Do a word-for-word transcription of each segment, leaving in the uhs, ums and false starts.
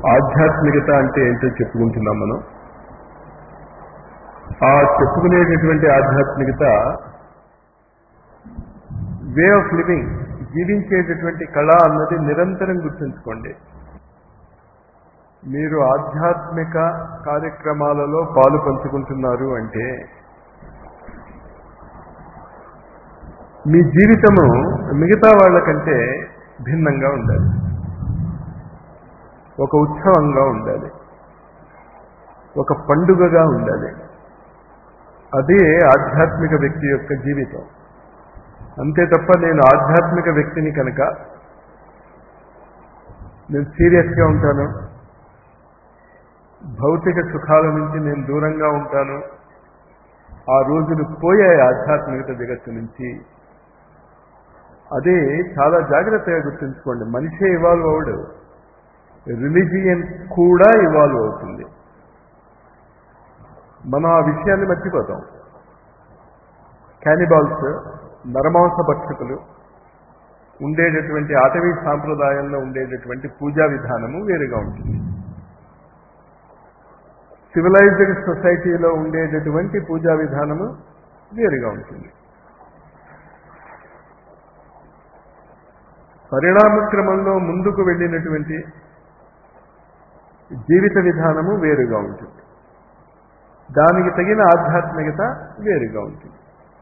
ఆధ్యాత్మికత అంటే ఏంటో చెప్పుకుంటున్నాం మనం. ఆ చెప్పుకునేటటువంటి ఆధ్యాత్మికత వే ఆఫ్ లివింగ్, జీవించేటటువంటి కళ అన్నది నిరంతరం గుర్తుంచుకోండి. మీరు ఆధ్యాత్మిక కార్యక్రమాలలో పాలు పంచుకుంటున్నారు అంటే మీ జీవితము మిగతా వాళ్ళకంటే భిన్నంగా ఉండాలి, ఒక ఉత్సవంగా ఉండాలి, ఒక పండుగగా ఉండాలి. అదే ఆధ్యాత్మిక వ్యక్తి యొక్క జీవితం. అంతే తప్ప నేను ఆధ్యాత్మిక వ్యక్తిని కనుక నేను సీరియస్గా ఉంటాను, భౌతిక సుఖాల నుంచి నేను దూరంగా ఉంటాను, ఆ రోజులు పోయాయి ఆధ్యాత్మికత జగత్తు నుంచి. అదే చాలా జాగ్రత్తగా గుర్తుంచుకోండి. మనిషే ఇవాల్వ్ అవడు, రిలీజియన్ కూడా ఇవాల్వ్ అవుతుంది. మనం ఆ విషయాన్ని మర్చిపోతాం. క్యానిబాల్స్, నరమాంస భక్షకులు ఉండేటటువంటి అటవీ సాంప్రదాయంలో ఉండేటటువంటి పూజా విధానము వేరుగా ఉంటుంది. సివిలైజ్డ్ సొసైటీలో ఉండేటటువంటి పూజా విధానము వేరుగా ఉంటుంది. పరిణామ క్రమంలో ముందుకు వెళ్ళినటువంటి జీవిత విధానము వేరుగా ఉంటుంది. దానికి తగిన ఆధ్యాత్మికత వేరుగా ఉంటుంది.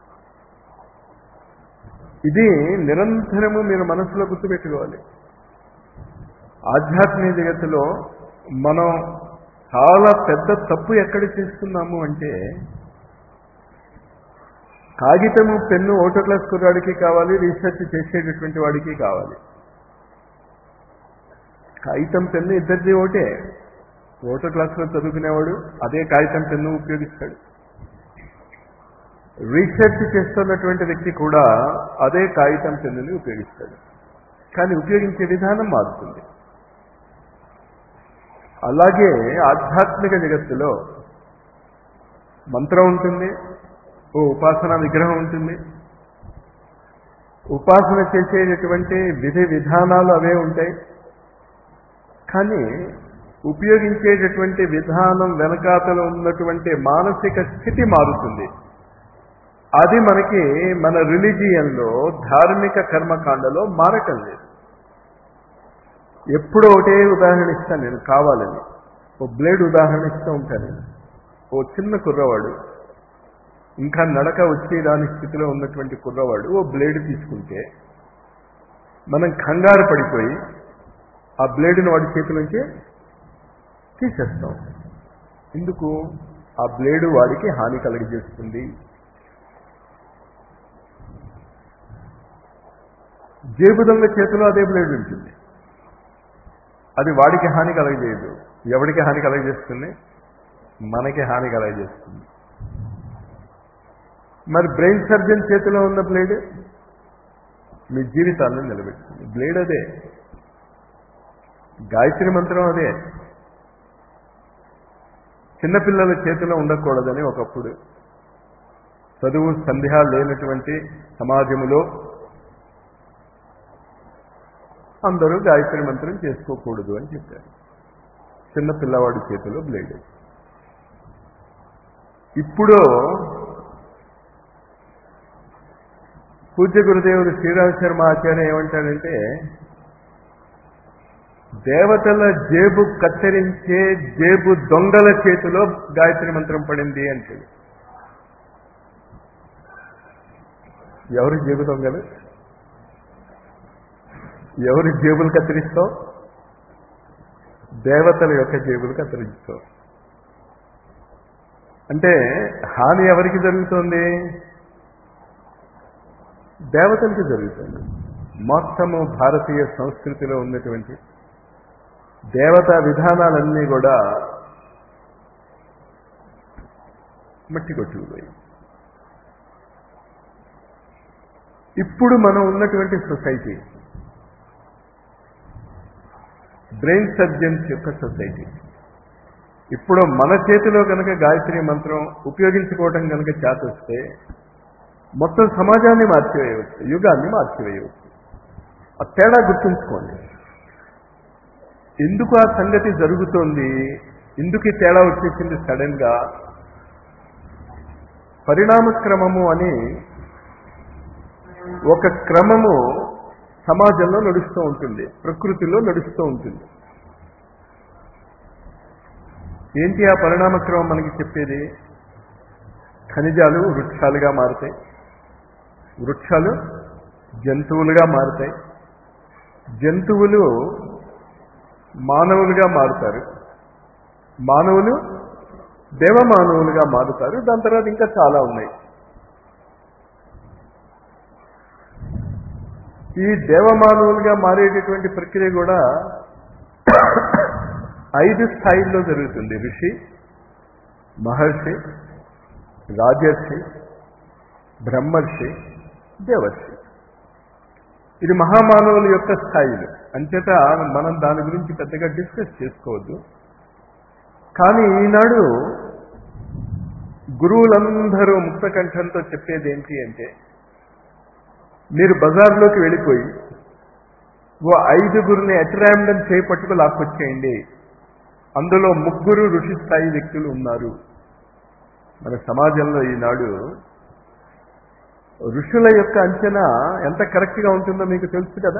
ఇది నిరంతరము మీరు మనసులో గుర్తుపెట్టుకోవాలి. ఆధ్యాత్మిక జగత్తులో మనం చాలా పెద్ద తప్పు ఎక్కడ చేస్తున్నాము అంటే, కాగితము పెన్ను ఓటో క్లాస్ కుర్రాడికి కావాలి, రీసెర్చ్ చేసేటటువంటి వాడికి కావాలి. కాగితం పెన్ను ఇద్దరిది ఒకటే. ఓటో క్లాస్లో చదువుకునేవాడు అదే కాగితం పెన్ను ఉపయోగిస్తాడు, రీసెర్చ్ చేస్తున్నటువంటి వ్యక్తి కూడా అదే కాగితం పెన్నుని ఉపయోగిస్తాడు. కానీ ఉపయోగించే విధానం మారుతుంది. అలాగే ఆధ్యాత్మిక జగత్తులో మంత్రం ఉంటుంది, ఓ ఉపాసనా విగ్రహం ఉంటుంది, ఉపాసన చేసేటటువంటి విధి విధానాలు అవే ఉంటాయి. కానీ ఉపయోగించేటటువంటి విధానం వెనకాతలో ఉన్నటువంటి మానసిక స్థితి మారుతుంది. అది మనకి మన రిలీజియన్లో, ధార్మిక కర్మకాండలో మారటం లేదు. ఎప్పుడో ఒకటే ఉదాహరణ ఇస్తాను నేను కావాలని. ఓ బ్లేడ్ ఉదాహరణ ఇస్తూ ఉంటాను నేను. ఓ చిన్న కుర్రవాడు, ఇంకా నడక వచ్చి రాని స్థితిలో ఉన్నటువంటి కుర్రవాడు ఓ బ్లేడ్ తీసుకుంటే మనం కంగారు పడిపోయి ఆ బ్లేడ్ని వాడి చేతి నుంచి తీసేస్తాం. ఎందుకు? ఆ బ్లేడు వాడికి హాని కలుగజేస్తుంది. జేబు దొంగ చేతిలో అదే బ్లేడ్ ఉంటుంది, అది వాడికి హాని కలగజేయదు. ఎవడికి హాని కలగజేస్తుంది? మనకి హాని కలగజేస్తుంది. మరి బ్రెయిన్ సర్జన్ చేతిలో ఉన్న బ్లేడ్ మీ జీవితాలను నిలబెడుతుంది. బ్లేడ్ అదే, గాయత్రి మంత్రం అదే. చిన్నపిల్లల చేతిలో ఉండకూడదని ఒకప్పుడు చదువు సంధ్య లేనటువంటి సమాజంలో అందరూ గాయత్రి మంత్రం చేసుకోకూడదు అని చెప్పారు. చిన్న పిల్లవాడి చేతిలో బ్లేడ్. ఇప్పుడు పూజ్య గురుదేవుడు శ్రీరామ శర్మ ఆచార్య ఏమంటాడంటే, దేవతల జేబు కత్తిరించే జేబు దొంగల చేతిలో గాయత్రి మంత్రం పడింది అంటే. ఎవరు జేబు దొంగలు? ఎవరి జేబులు కత్తిరిస్తావు? దేవతల యొక్క జేబులు కత్తిరిస్తావు. అంటే హాని ఎవరికి జరుగుతుంది? దేవతలకి జరుగుతుంది. మొత్తము భారతీయ సంస్కృతిలో ఉన్నటువంటి దేవతా విధానాలన్నీ కూడా మట్టి కొట్టుకుపోయి. ఇప్పుడు మనం ఉన్నటువంటి సొసైటీ బ్రెయిన్ సర్జన్స్ యొక్క సొసైటీ. ఇప్పుడు మన చేతిలో కనుక గాయత్రి మంత్రం ఉపయోగించుకోవటం కనుక చేతొస్తే మొత్తం సమాజాన్ని మార్చివేయవచ్చు, యుగాన్ని మార్చివేయవచ్చు. ఆ తేడా గుర్తుంచుకోండి. ఎందుకు ఆ సంగతి జరుగుతోంది, ఎందుకు ఈ తేడా వచ్చేసింది సడన్ గా? పరిణామ క్రమము అని ఒక క్రమము సమాజంలో నడుస్తూ ఉంటుంది, ప్రకృతిలో నడుస్తూ ఉంటుంది. ఏంటి ఆ పరిణామ క్రమం మనకి చెప్పేది? ఖనిజాలు వృక్షాలుగా మారుతాయి, వృక్షాలు జంతువులుగా మారుతాయి, జంతువులు మానవులుగా మారుతారు, మానవులు దేవమానవులుగా మారుతారు. దాని తర్వాత ఇంకా చాలా ఉన్నాయి. ఈ దేవమానవులుగా మారేటటువంటి ప్రక్రియ కూడా ఐదు స్థాయిల్లో జరుగుతుంది. ఋషి, మహర్షి, రాజర్షి, బ్రహ్మర్షి, దేవర్షి. ఇది మహామానవుల యొక్క స్థాయిలు. అంచేత మనం దాని గురించి పెద్దగా డిస్కస్ చేసుకోవద్దు. కానీ ఈనాడు గురువులందరూ ముక్తకంఠంతో చెప్పేది ఏంటి అంటే, మీరు బజార్లోకి వెళ్ళిపోయి ఓ ఐదుగురిని అట్రాండం చేపట్టుకు లాక్కొచ్చేయండి, అందులో ముగ్గురు ఋషి స్థాయి వ్యక్తులు ఉన్నారు. మన సమాజంలో ఈనాడు ఋషుల యొక్క అంచనా ఎంత కరెక్ట్గా ఉంటుందో మీకు తెలుసు కదా.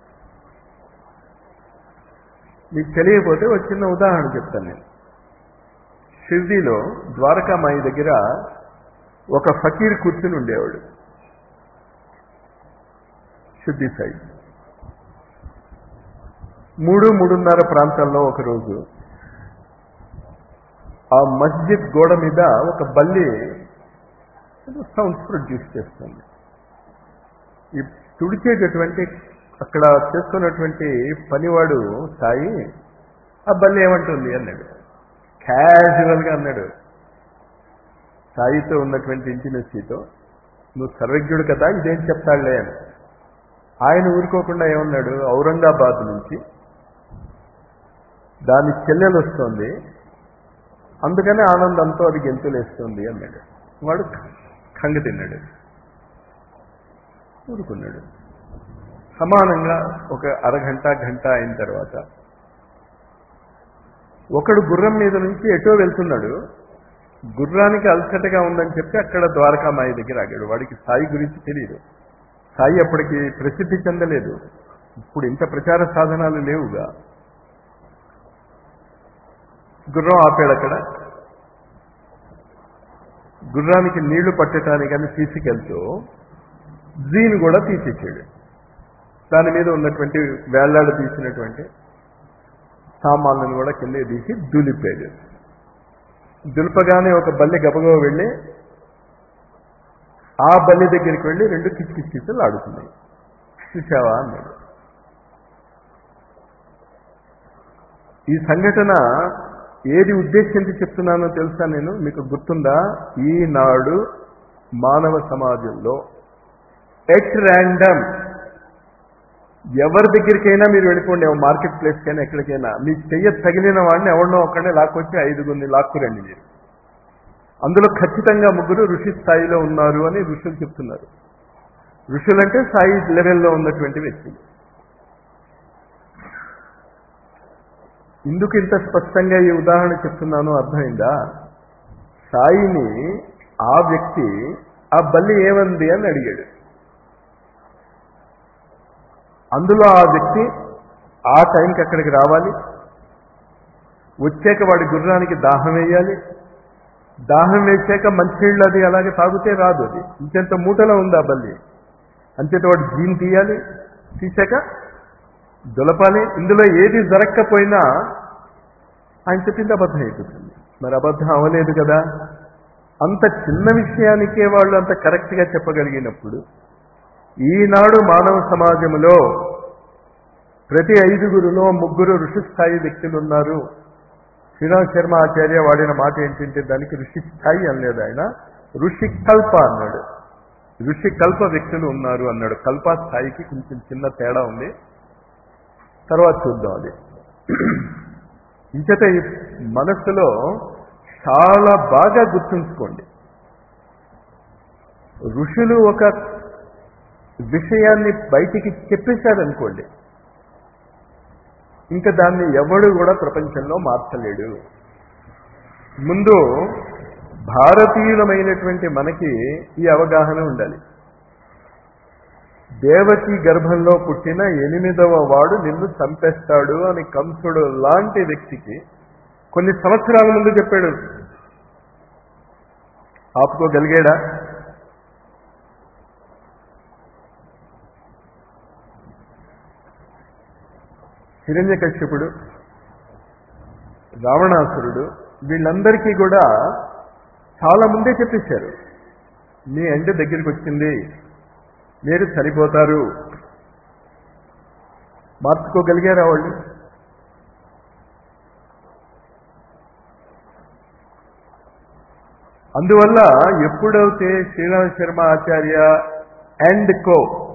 మీకు తెలియకపోతే ఒక చిన్న ఉదాహరణ చెప్తాను నేను. షిర్డీలో ద్వారకామాయి దగ్గర ఒక ఫకీర్ కూర్చుని ఉండేవాడు, షిర్డీ సైడ్. మూడు మూడున్నర ప్రాంతాల్లో ఒకరోజు ఆ మస్జిద్ గోడ మీద ఒక బల్లి సౌండ్స్ ప్రొడ్యూస్ చేస్తుంది. ఈ తుడిచేటటువంటి అక్కడ చేసుకున్నటువంటి పనివాడు సాయి ఆ బల్లి ఏమంటుంది అన్నాడు, క్యాజువల్గా అన్నాడు. సాయితో ఉన్నటువంటి ఇంటిమెస్సీతో, నువ్వు సర్వజ్ఞుడు కదా ఇదేం చెప్తాడులే అని. ఆయన ఊరుకోకుండా ఏమన్నాడు, ఔరంగాబాద్ నుంచి దాని చెల్లెలు వస్తుంది, అందుకనే ఆనందంతో అది గెంతులేస్తుంది అన్నాడు. వాడు కంగ తిన్నాడు, ఊరుకున్నాడు. సమానంగా ఒక అరగంట గంట అయిన తర్వాత ఒకడు గుర్రం మీద నుంచి ఎటో వెళ్తున్నాడు. గుర్రానికి అలసటగా ఉందని చెప్పి అక్కడ ద్వారకామాయి దగ్గర ఆగాడు. వాడికి సాయి గురించి తెలియదు. సాయి అప్పటికి ప్రసిద్ధి చెందలేదు. ఇప్పుడు ఇంత ప్రచార సాధనాలు లేవుగా. గుర్రం ఆపాడు అక్కడ. గుర్రానికి నీళ్లు పట్టడానికని తీసుకెళ్తూ జీను కూడా తీసేసాడు. దాని మీద ఉన్నటువంటి వేళ్లాడ తీసినటువంటి సామాన్లను కూడా కింద తీసి దులిపాడు. దులిపగానే ఒక బల్లి గబగబ వెళ్ళి ఆ బల్లి దగ్గరికి వెళ్ళి రెండు కిచకిచలు ఆడుతున్నాయి. చూసావా అన్నాడు. ఈ సంఘటన ఏది ఉద్దేశించి చెప్తున్నానో తెలుసా నేను? మీకు గుర్తుందా? ఈనాడు మానవ సమాజంలో ఎట్ ర్యాండమ్ ఎవరి దగ్గరికైనా మీరు వెళ్ళిపోండి, మార్కెట్ ప్లేస్కైనా ఎక్కడికైనా, మీ చెయ్య తగిలిన వాడిని ఎవరినో ఒక్కడే లాక్కొచ్చి ఐదుగురిని లాక్కురండి మీరు. అందులో ఖచ్చితంగా ముగ్గురు ఋషి స్థాయిలో ఉన్నారు అని ఋషులు చెప్తున్నారు. ఋషులంటే స్థాయి లెవెల్లో ఉన్నటువంటి వ్యక్తులు. ఎందుకు ఇంత స్పష్టంగా ఈ ఉదాహరణ చెప్తున్నానో అర్థమైందా? సాయిని ఆ వ్యక్తి ఆ బల్లి ఏమంది అని అడిగాడు. అందులో ఆ వ్యక్తి ఆ టైంకి అక్కడికి రావాలి, వచ్చాక వాడి గుర్రానికి దాహం వేయాలి, దాహం వేసాక మంచినీళ్ళు అది అలాగే తాగితే రాదు, అది ఇంకెంత మూటలో ఉంది ఆ బల్లి. అంచేత వాడు జీన్ తీయాలి, తీసాక దులపాలి. ఇందులో ఏది జరగకపోయినా ఆయన చెప్పింది అబద్ధం అయిపోతుంది. మరి అబద్ధం అవ్వలేదు కదా. అంత చిన్న విషయానికే వాళ్ళు అంత కరెక్ట్గా చెప్పగలిగినప్పుడు, ఈనాడు మానవ సమాజంలో ప్రతి ఐదుగురులో ముగ్గురు ఋషి స్థాయి వ్యక్తులు ఉన్నారు. శ్రీరామ్ శర్మ ఆచార్య వాడిన మాట ఏంటంటే దానికి ఋషి స్థాయి అనలేదు ఆయన, ఋషి కల్ప అన్నాడు. ఋషి కల్ప వ్యక్తులు ఉన్నారు అన్నాడు. కల్ప స్థాయికి కొంచెం చిన్న తేడా ఉంది, తర్వాత చూద్దాం అది. ఇంచేత ఈ మనస్సులో చాలా బాగా గుర్తుంచుకోండి, ఋషులు ఒక విషయాన్ని బయటికి చెప్పేశారనుకోండి, ఇంకా దాన్ని ఎవడు కూడా ప్రపంచంలో మార్చలేడు. ముందు భారతీయులమైనటువంటి మనకి ఈ అవగాహన ఉండాలి. దేవకి గర్భంలో పుట్టిన ఎనిమిదవ వాడు నిన్ను చంపేస్తాడు అని కంసుడు లాంటి వ్యక్తికి కొన్ని సంవత్సరాల ముందు చెప్పాడు. ఆపుకోగలిగాడా? హిరణ్యకశ్యపుడు, రావణాసురుడు, వీళ్ళందరికీ కూడా చాలా ముందే చెప్పేశారు, మీ ఎండ దగ్గరికి వచ్చింది, మీరు చనిపోతారు. మార్చుకోగలిగారా వాళ్ళు? అందువల్ల ఎప్పుడైతే శ్రీరామ శర్మ ఆచార్య అండ్ కో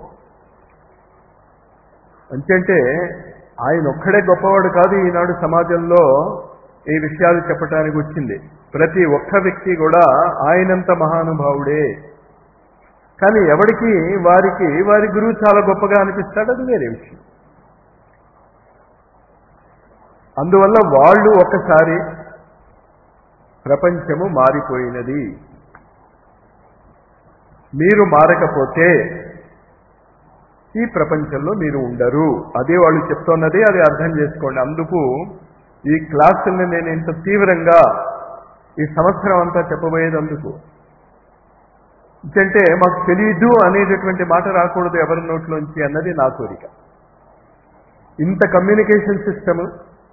అంతే, ఆయన ఒక్కడే గొప్పవాడు కాదు ఈనాడు సమాజంలో ఈ విషయాలు చెప్పడానికి వచ్చింది. ప్రతి ఒక్క వ్యక్తి కూడా ఆయనంత మహానుభావుడే. కానీ ఎవరికి వారికి వారి గురువు చాలా గొప్పగా అనిపిస్తాడు, అది వేరే విషయం. అందువల్ల వాళ్ళు ఒకసారి ప్రపంచము మారిపోయినది, మీరు మారకపోతే ఈ ప్రపంచంలో మీరు ఉండరు, అదే వాళ్ళు చెప్తున్నది. అది అర్థం చేసుకోండి. అందుకు ఈ క్లాసుల్ని నేను ఇంత తీవ్రంగా ఈ సంవత్సరం అంతా చెప్పబోయేది అందుకు. అంటే మాకు తెలీదు అనేటటువంటి మాట రాకూడదు ఎవరి నోట్లోంచి అన్నది నా కోరిక. ఇంత కమ్యూనికేషన్ సిస్టము,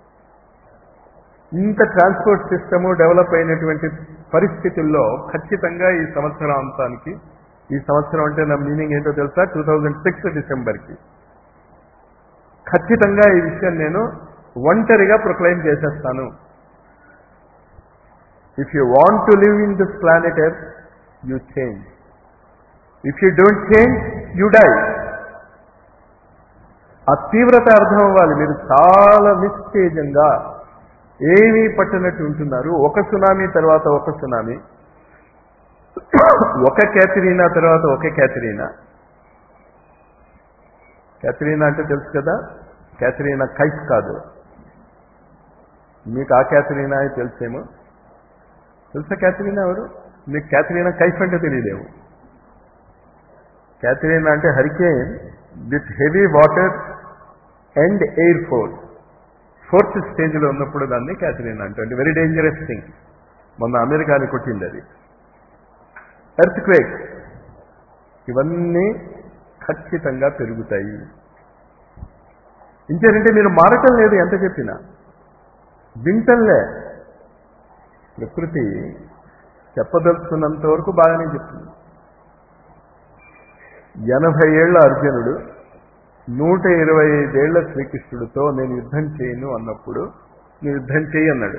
ఇంత ట్రాన్స్పోర్ట్ సిస్టము డెవలప్ అయినటువంటి పరిస్థితుల్లో ఖచ్చితంగా ఈ సంవత్సరాంతానికి, ఈ సంవత్సరం అంటే నా మీనింగ్ ఏంటో తెలుసా, టూ థౌజండ్ సిక్స్ డిసెంబర్కి ఖచ్చితంగా ఈ విషయం నేను ఒంటరిగా ప్రొక్లైమ్ చేసేస్తాను. If you want to live in this planet earth, you change. If you don't change, you die. ఆ తీవ్రత అర్థం అవ్వాలి. మీరు చాలా నిస్తేజంగా ఏమీ పట్టనట్టు ఉంటున్నారు. ఒక సునామీ తర్వాత ఒక సునామీ, ఒక క్యాథరీనా తర్వాత ఒక క్యాథరీనా. క్యాథరీనా అంటే తెలుసు కదా, క్యాథరీనా కైఫ్ కాదు. మీకు ఆ క్యాథరీనా తెలుసేమో. తెలుసా క్యాథరీనా ఎవరు? మీకు క్యాథరీనా కైఫ్ అంటే తెలియదేమో. క్యాథరీనా అంటే hurricane with heavy water and air force, fourth స్టేజ్లో ఉన్నప్పుడు దాన్ని క్యాథరీనా అంటే వెరీ డేంజరస్ థింగ్. మొన్న అమెరికాని కొట్టింది అది. ఎర్త్ క్వేక్, ఇవన్నీ ఖచ్చితంగా పెరుగుతాయి. ఇంకేంటంటే మీరు మారటం లేదు, ఎంత చెప్పినా వింటంలే. ప్రకృతి చెప్పదలుచుకున్నంత వరకు బాగానే చెప్తుంది. ఎనభై ఏళ్ల అర్జునుడు నూట ఇరవై ఐదేళ్ల శ్రీకృష్ణుడితో నేను యుద్ధం చేయను అన్నప్పుడు, నువ్వు యుద్ధం చేయి అన్నాడు.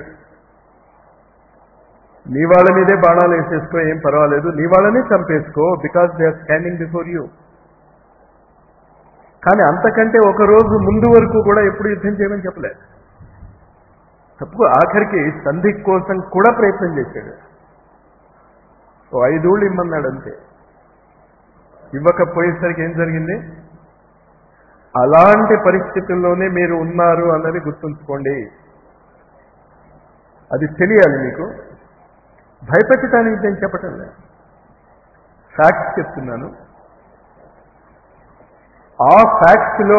నీ వాళ్ళ మీదే బాణాలు వేసేసుకో, ఏం పర్వాలేదు, నీ వాళ్ళనే చంపేసుకో, because they are standing before you. కానీ అంతకంటే ఒక రోజు ముందు వరకు కూడా ఎప్పుడు యుద్ధం చేయమని చెప్పలేదు. తప్పు ఆఖరికి సంధి కోసం కూడా ప్రయత్నం చేశాడు. ఓ ఐదూళ్ళు ఇమ్మన్నాడు అంతే. ఇవ్వకపోయేసరికి ఏం జరిగింది? అలాంటి పరిస్థితుల్లోనే మీరు ఉన్నారు అన్నది గుర్తుంచుకోండి. అది తెలియాలి మీకు. భయపెట్టడానికి నేను చెప్పటం లేదు, ఫ్యాక్ట్స్ చెప్తున్నాను. ఆ ఫ్యాక్ట్స్లో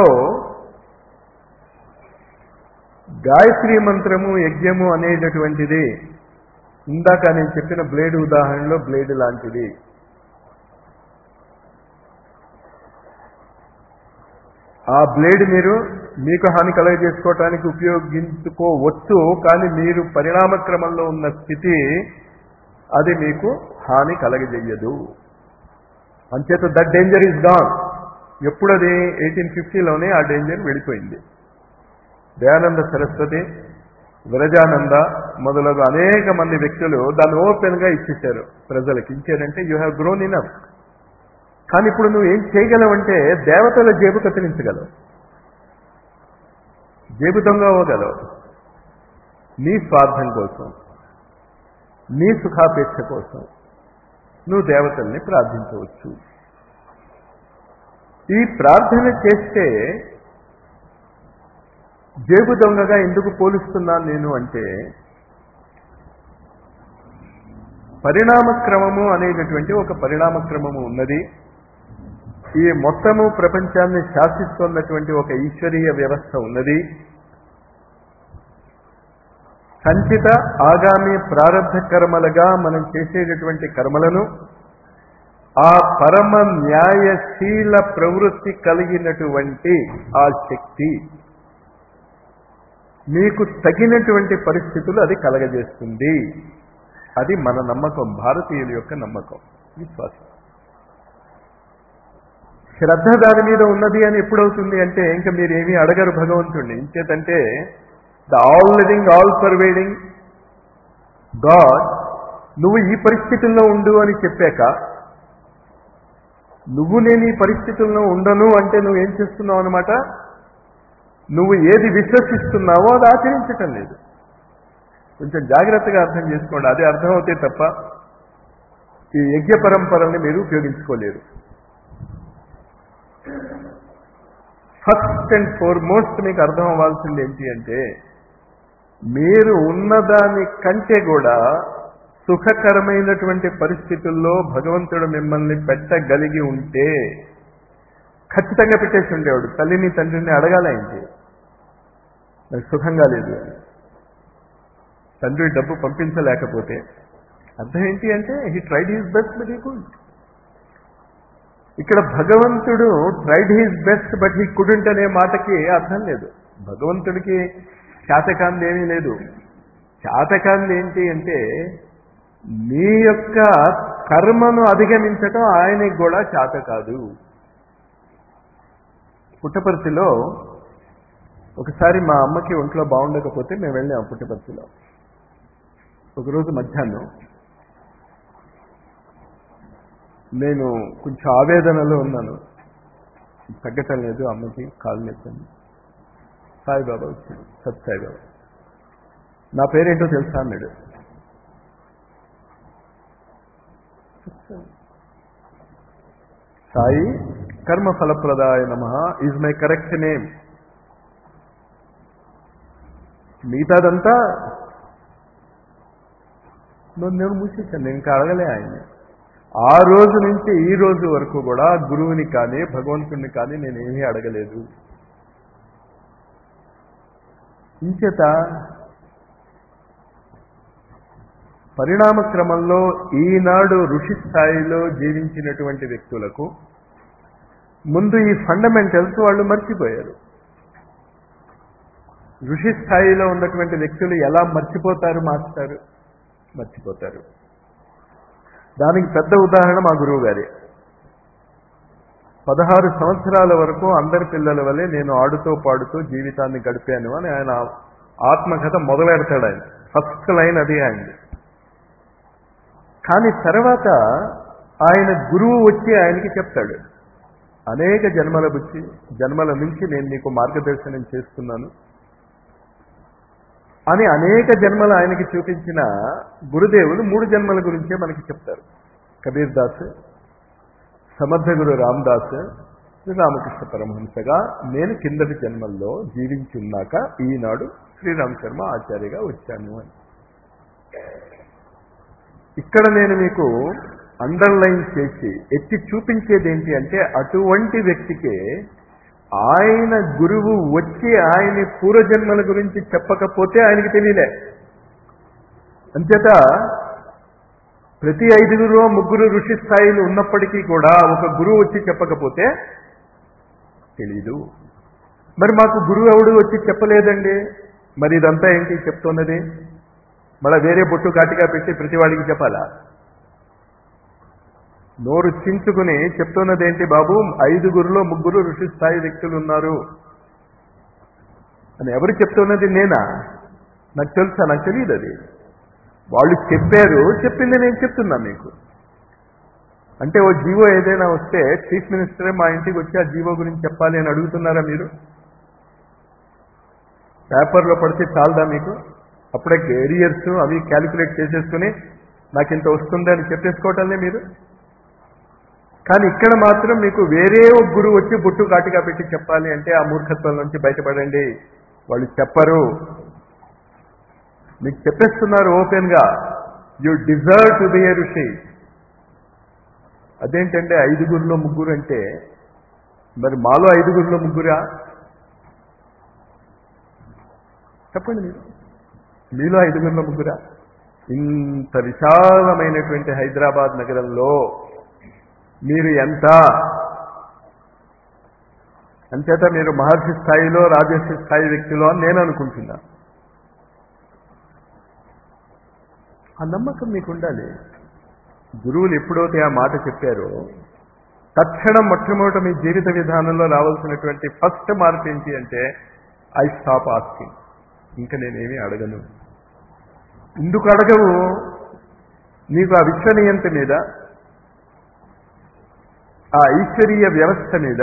గాయత్రీ మంత్రము, యజ్ఞము అనేటటువంటిది ఇందాక నేను చెప్పిన బ్లేడ్ ఉదాహరణలో బ్లేడ్ లాంటిది. ఆ బ్లేడ్ మీరు మీకు హాని కలగజేసుకోవటానికి ఉపయోగించుకోవచ్చు, కానీ మీరు పరిణామ క్రమంలో ఉన్న స్థితి అది మీకు హాని కలగజేయదు. అంచేత దట్ డేంజర్ ఈజ్ గాన్. ఎప్పుడది? ఎయిటీన్ ఫిఫ్టీలోనే ఆ డేంజర్ వెళ్ళిపోయింది. దయానంద సరస్వతి, విరజానంద మొదలగు అనేక మంది వ్యక్తులు దాన్ని ఓపెన్గా ఇచ్చేశారు ప్రజలకి. ఇచ్చారంటే యూ హ్యావ్ గ్రోన్ ఇనఫ్. కానీ ఇప్పుడు నువ్వు ఏం చేయగలవంటే దేవతల జేబు కత్తిరించగలవు, జేబు దొంగ అవ్వగలవు. నీ స్వార్థం కోసం, నీ సుఖాపేక్ష కోసం నువ్వు దేవతల్ని ప్రార్థించవచ్చు. ఈ ప్రార్థన చేస్తే జేబు దొంగగా ఎందుకు పోలుస్తున్నాను నేను అంటే, పరిణామ క్రమము అనేటటువంటి ఒక పరిణామ క్రమము ఉన్నది. ఈ మొత్తము ప్రపంచాన్ని శాసిస్తున్నటువంటి ఒక ఈశ్వరీయ వ్యవస్థ ఉన్నది. సంచిత ఆగామి ప్రారబ్ధ కర్మలుగా మనం చేసేటటువంటి కర్మలను ఆ పరమ న్యాయశీల ప్రవృత్తి కలిగినటువంటి ఆ శక్తి మీకు తగినటువంటి పరిస్థితులు అది కలగజేస్తుంది. అది మన నమ్మకం, భారతీయుల యొక్క నమ్మకం, విశ్వాసం. శ్రద్ధ దాని మీద ఉన్నది అని ఎప్పుడవుతుంది అంటే, ఇంకా మీరు ఏమీ అడగరు భగవంతుడిని. ఇంచేతంటే the all living all pervading god నువ్వు ఈ పరిస్థితుల్లో ఉండు అని చెప్పాక, నువ్వు నేను ఈ పరిస్థితుల్లో ఉండను అంటే నువ్వేం చేస్తున్నావు అనమాట, నువ్వు ఏది విశ్వసిస్తున్నావో అది ఆచరించటం లేదు. కొంచెం జాగ్రత్తగా అర్థం చేసుకోండి. అది అర్థమవుతే తప్ప ఈ యజ్ఞ పరంపరని మీరు ఉపయోగించుకోలేరు. ఫస్ట్ అండ్ ఫార్మోస్ట్ మీకు అర్థం అవ్వాల్సింది ఏంటి అంటే, మీరు ఉన్నదాని కంటే కూడా సుఖకరమైనటువంటి పరిస్థితుల్లో భగవంతుడు మిమ్మల్ని పెట్టగలిగి ఉంటే ఖచ్చితంగా పెట్టేసి ఉండేవాడు. తల్లిని తండ్రిని అడగాలంటే నాకు సుఖంగా లేదు అని. తండ్రి డబ్బు పంపించలేకపోతే అర్థం ఏంటి అంటే he tried his best but he couldn't. ఇక్కడ భగవంతుడు tried his best but he couldn't అనే మాటకి అర్థం లేదు. భగవంతుడికి శాతకాంది ఏమీ లేదు. శాతకాంది ఏంటి అంటే మీ యొక్క కర్మను అధిగమించటం ఆయనకి కూడా శాత కాదు. పుట్టపర్తిలో ఒకసారి మా అమ్మకి ఒంట్లో బాగుండకపోతే మేము వెళ్ళాం పుట్టపర్తిలో. ఒకరోజు మధ్యాహ్నం నేను కొంచెం ఆవేదనలో ఉన్నాను, తగ్గటం లేదు, అమ్మకి కాలు నొప్పింది. సాయిబాబా వచ్చాడు, సత్ సాయిబాబా. నా పేరేంటో తెలుసా అన్నాడు. సాయి కర్మఫలప్రదాయ నమః ఈజ్ మై కరెక్ట్ నేమ్. మిగతాదంతా నేను మూసేశాను, నేను ఇంకా అడగలే ఆయన. ఆ రోజు నుంచి ఈ రోజు వరకు కూడా గురువుని కానీ భగవంతుడిని కానీ నేనేమీ అడగలేదు. ఇంచేత పరిణామ క్రమంలో ఈనాడు ఋషి స్థాయిలో జీవించినటువంటి వ్యక్తులకు ముందు ఈ ఫండమెంటల్స్ వాళ్ళు మర్చిపోయారు. ఋషి స్థాయిలో ఉన్నటువంటి వ్యక్తులు ఎలా మర్చిపోతారు మాస్టారు? మర్చిపోతారు. దానికి పెద్ద ఉదాహరణ మా గురువు గారి. పదహారు సంవత్సరాల వరకు అందరి పిల్లల వల్లే నేను ఆడుతూ పాడుతూ జీవితాన్ని గడిపాను అని ఆయన ఆత్మకథ మొదలెడతాడు. ఆయన ఫస్ట్ లైన్ అది ఆయనది. కానీ తర్వాత ఆయన గురువు వచ్చి ఆయనకి చెప్తాడు, అనేక జన్మల వచ్చి జన్మల నుంచి నేను నీకు మార్గదర్శనం చేస్తున్నాను అని అనేక జన్మలు ఆయనకి చూపించిన గురుదేవులు మూడు జన్మల గురించే మనకి చెప్తారు. కబీర్ దాస్, సమర్థ గురు రామదాస్, శ్రీరామకృష్ణ పరమహంసగా నేను కిందటి జన్మల్లో జీవించున్నాక ఈనాడు శ్రీరామ శర్మ ఆచార్యగా వచ్చాను అని. ఇక్కడ నేను మీకు అండర్లైన్ చేసి ఎత్తి చూపించేది ఏంటి అంటే, అటువంటి వ్యక్తికే ఆయన గురువు వచ్చి ఆయన పూర్వజన్మల గురించి చెప్పకపోతే ఆయనకి తెలియలే. అంచేత ప్రతి ఐదుగురు ముగ్గురు ఋషి స్థాయిలు ఉన్నప్పటికీ కూడా ఒక గురువు వచ్చి చెప్పకపోతే తెలీదు. మరి మాకు గురువు ఎవడు వచ్చి చెప్పలేదండి, మరి ఇదంతా ఏంటి చెప్తున్నది? మళ్ళీ వేరే బొట్టు కాటిగా పెట్టి ప్రతివాడికి చెప్పాలా? నోరు చించుకుని చెప్తున్నది ఏంటి బాబు, ఐదుగురులో ముగ్గురు ఋషి స్థాయి వ్యక్తులు ఉన్నారు అని ఎవరు చెప్తున్నది? నేనా? నాకు తెలుసా? నాకు తెలియదు. అది వాళ్ళు చెప్పారు, చెప్పింది నేను చెప్తున్నా మీకు. అంటే ఓ జీవో ఏదైనా వస్తే చీఫ్ మినిస్టరే మా ఇంటికి వచ్చి ఆ జీవో గురించి చెప్పాలి అని అడుగుతున్నారా మీరు? పేపర్లో పడితే చాలదా మీకు? అప్పుడే ఏరియర్స్ అవి క్యాలిక్యులేట్ చేసేసుకుని నాకు ఇంత వస్తుంది అని చెప్పేసుకోవటాలే మీరు. కానీ ఇక్కడ మాత్రం మీకు వేరే ఒక గురువు వచ్చి బొట్టు కాటిగా పెట్టి చెప్పాలి అంటే ఆ మూర్ఖత్వం నుంచి బయటపడండి. వాళ్ళు చెప్పరు. మీకు చెప్పేస్తున్నారు ఓపెన్గా, you deserve to be a rishi. అదేంటంటే ఐదుగురిలో ముగ్గురు అంటే, మరి మాలో ఐదుగురిలో ముగ్గురా? చెప్పండి మీరు, మీలో ఐదుగురిలో ముగ్గురా? ఇంత విశాలమైనటువంటి హైదరాబాద్ నగరంలో మీరు ఎంత? అంచేత మీరు మహర్షి స్థాయిలో రాజర్షి స్థాయి వ్యక్తిలో అని నేను అనుకుంటున్నా. ఆ నమ్మకం మీకు ఉండాలి. గురువులు ఎప్పుడైతే ఆ మాట చెప్పారో తక్షణం మొట్టమొదట మీ జీవిత విధానంలో రావాల్సినటువంటి ఫస్ట్ మార్పు ఏంటి అంటే, ఐ స్టాప్ ఆస్కింగ్. ఇంకా నేనేమీ అడగను. ఎందుకు అడగవు? నీకు ఆ విశ్వనీయత మీద, ఆ ఈశ్వరీయ వ్యవస్థ మీద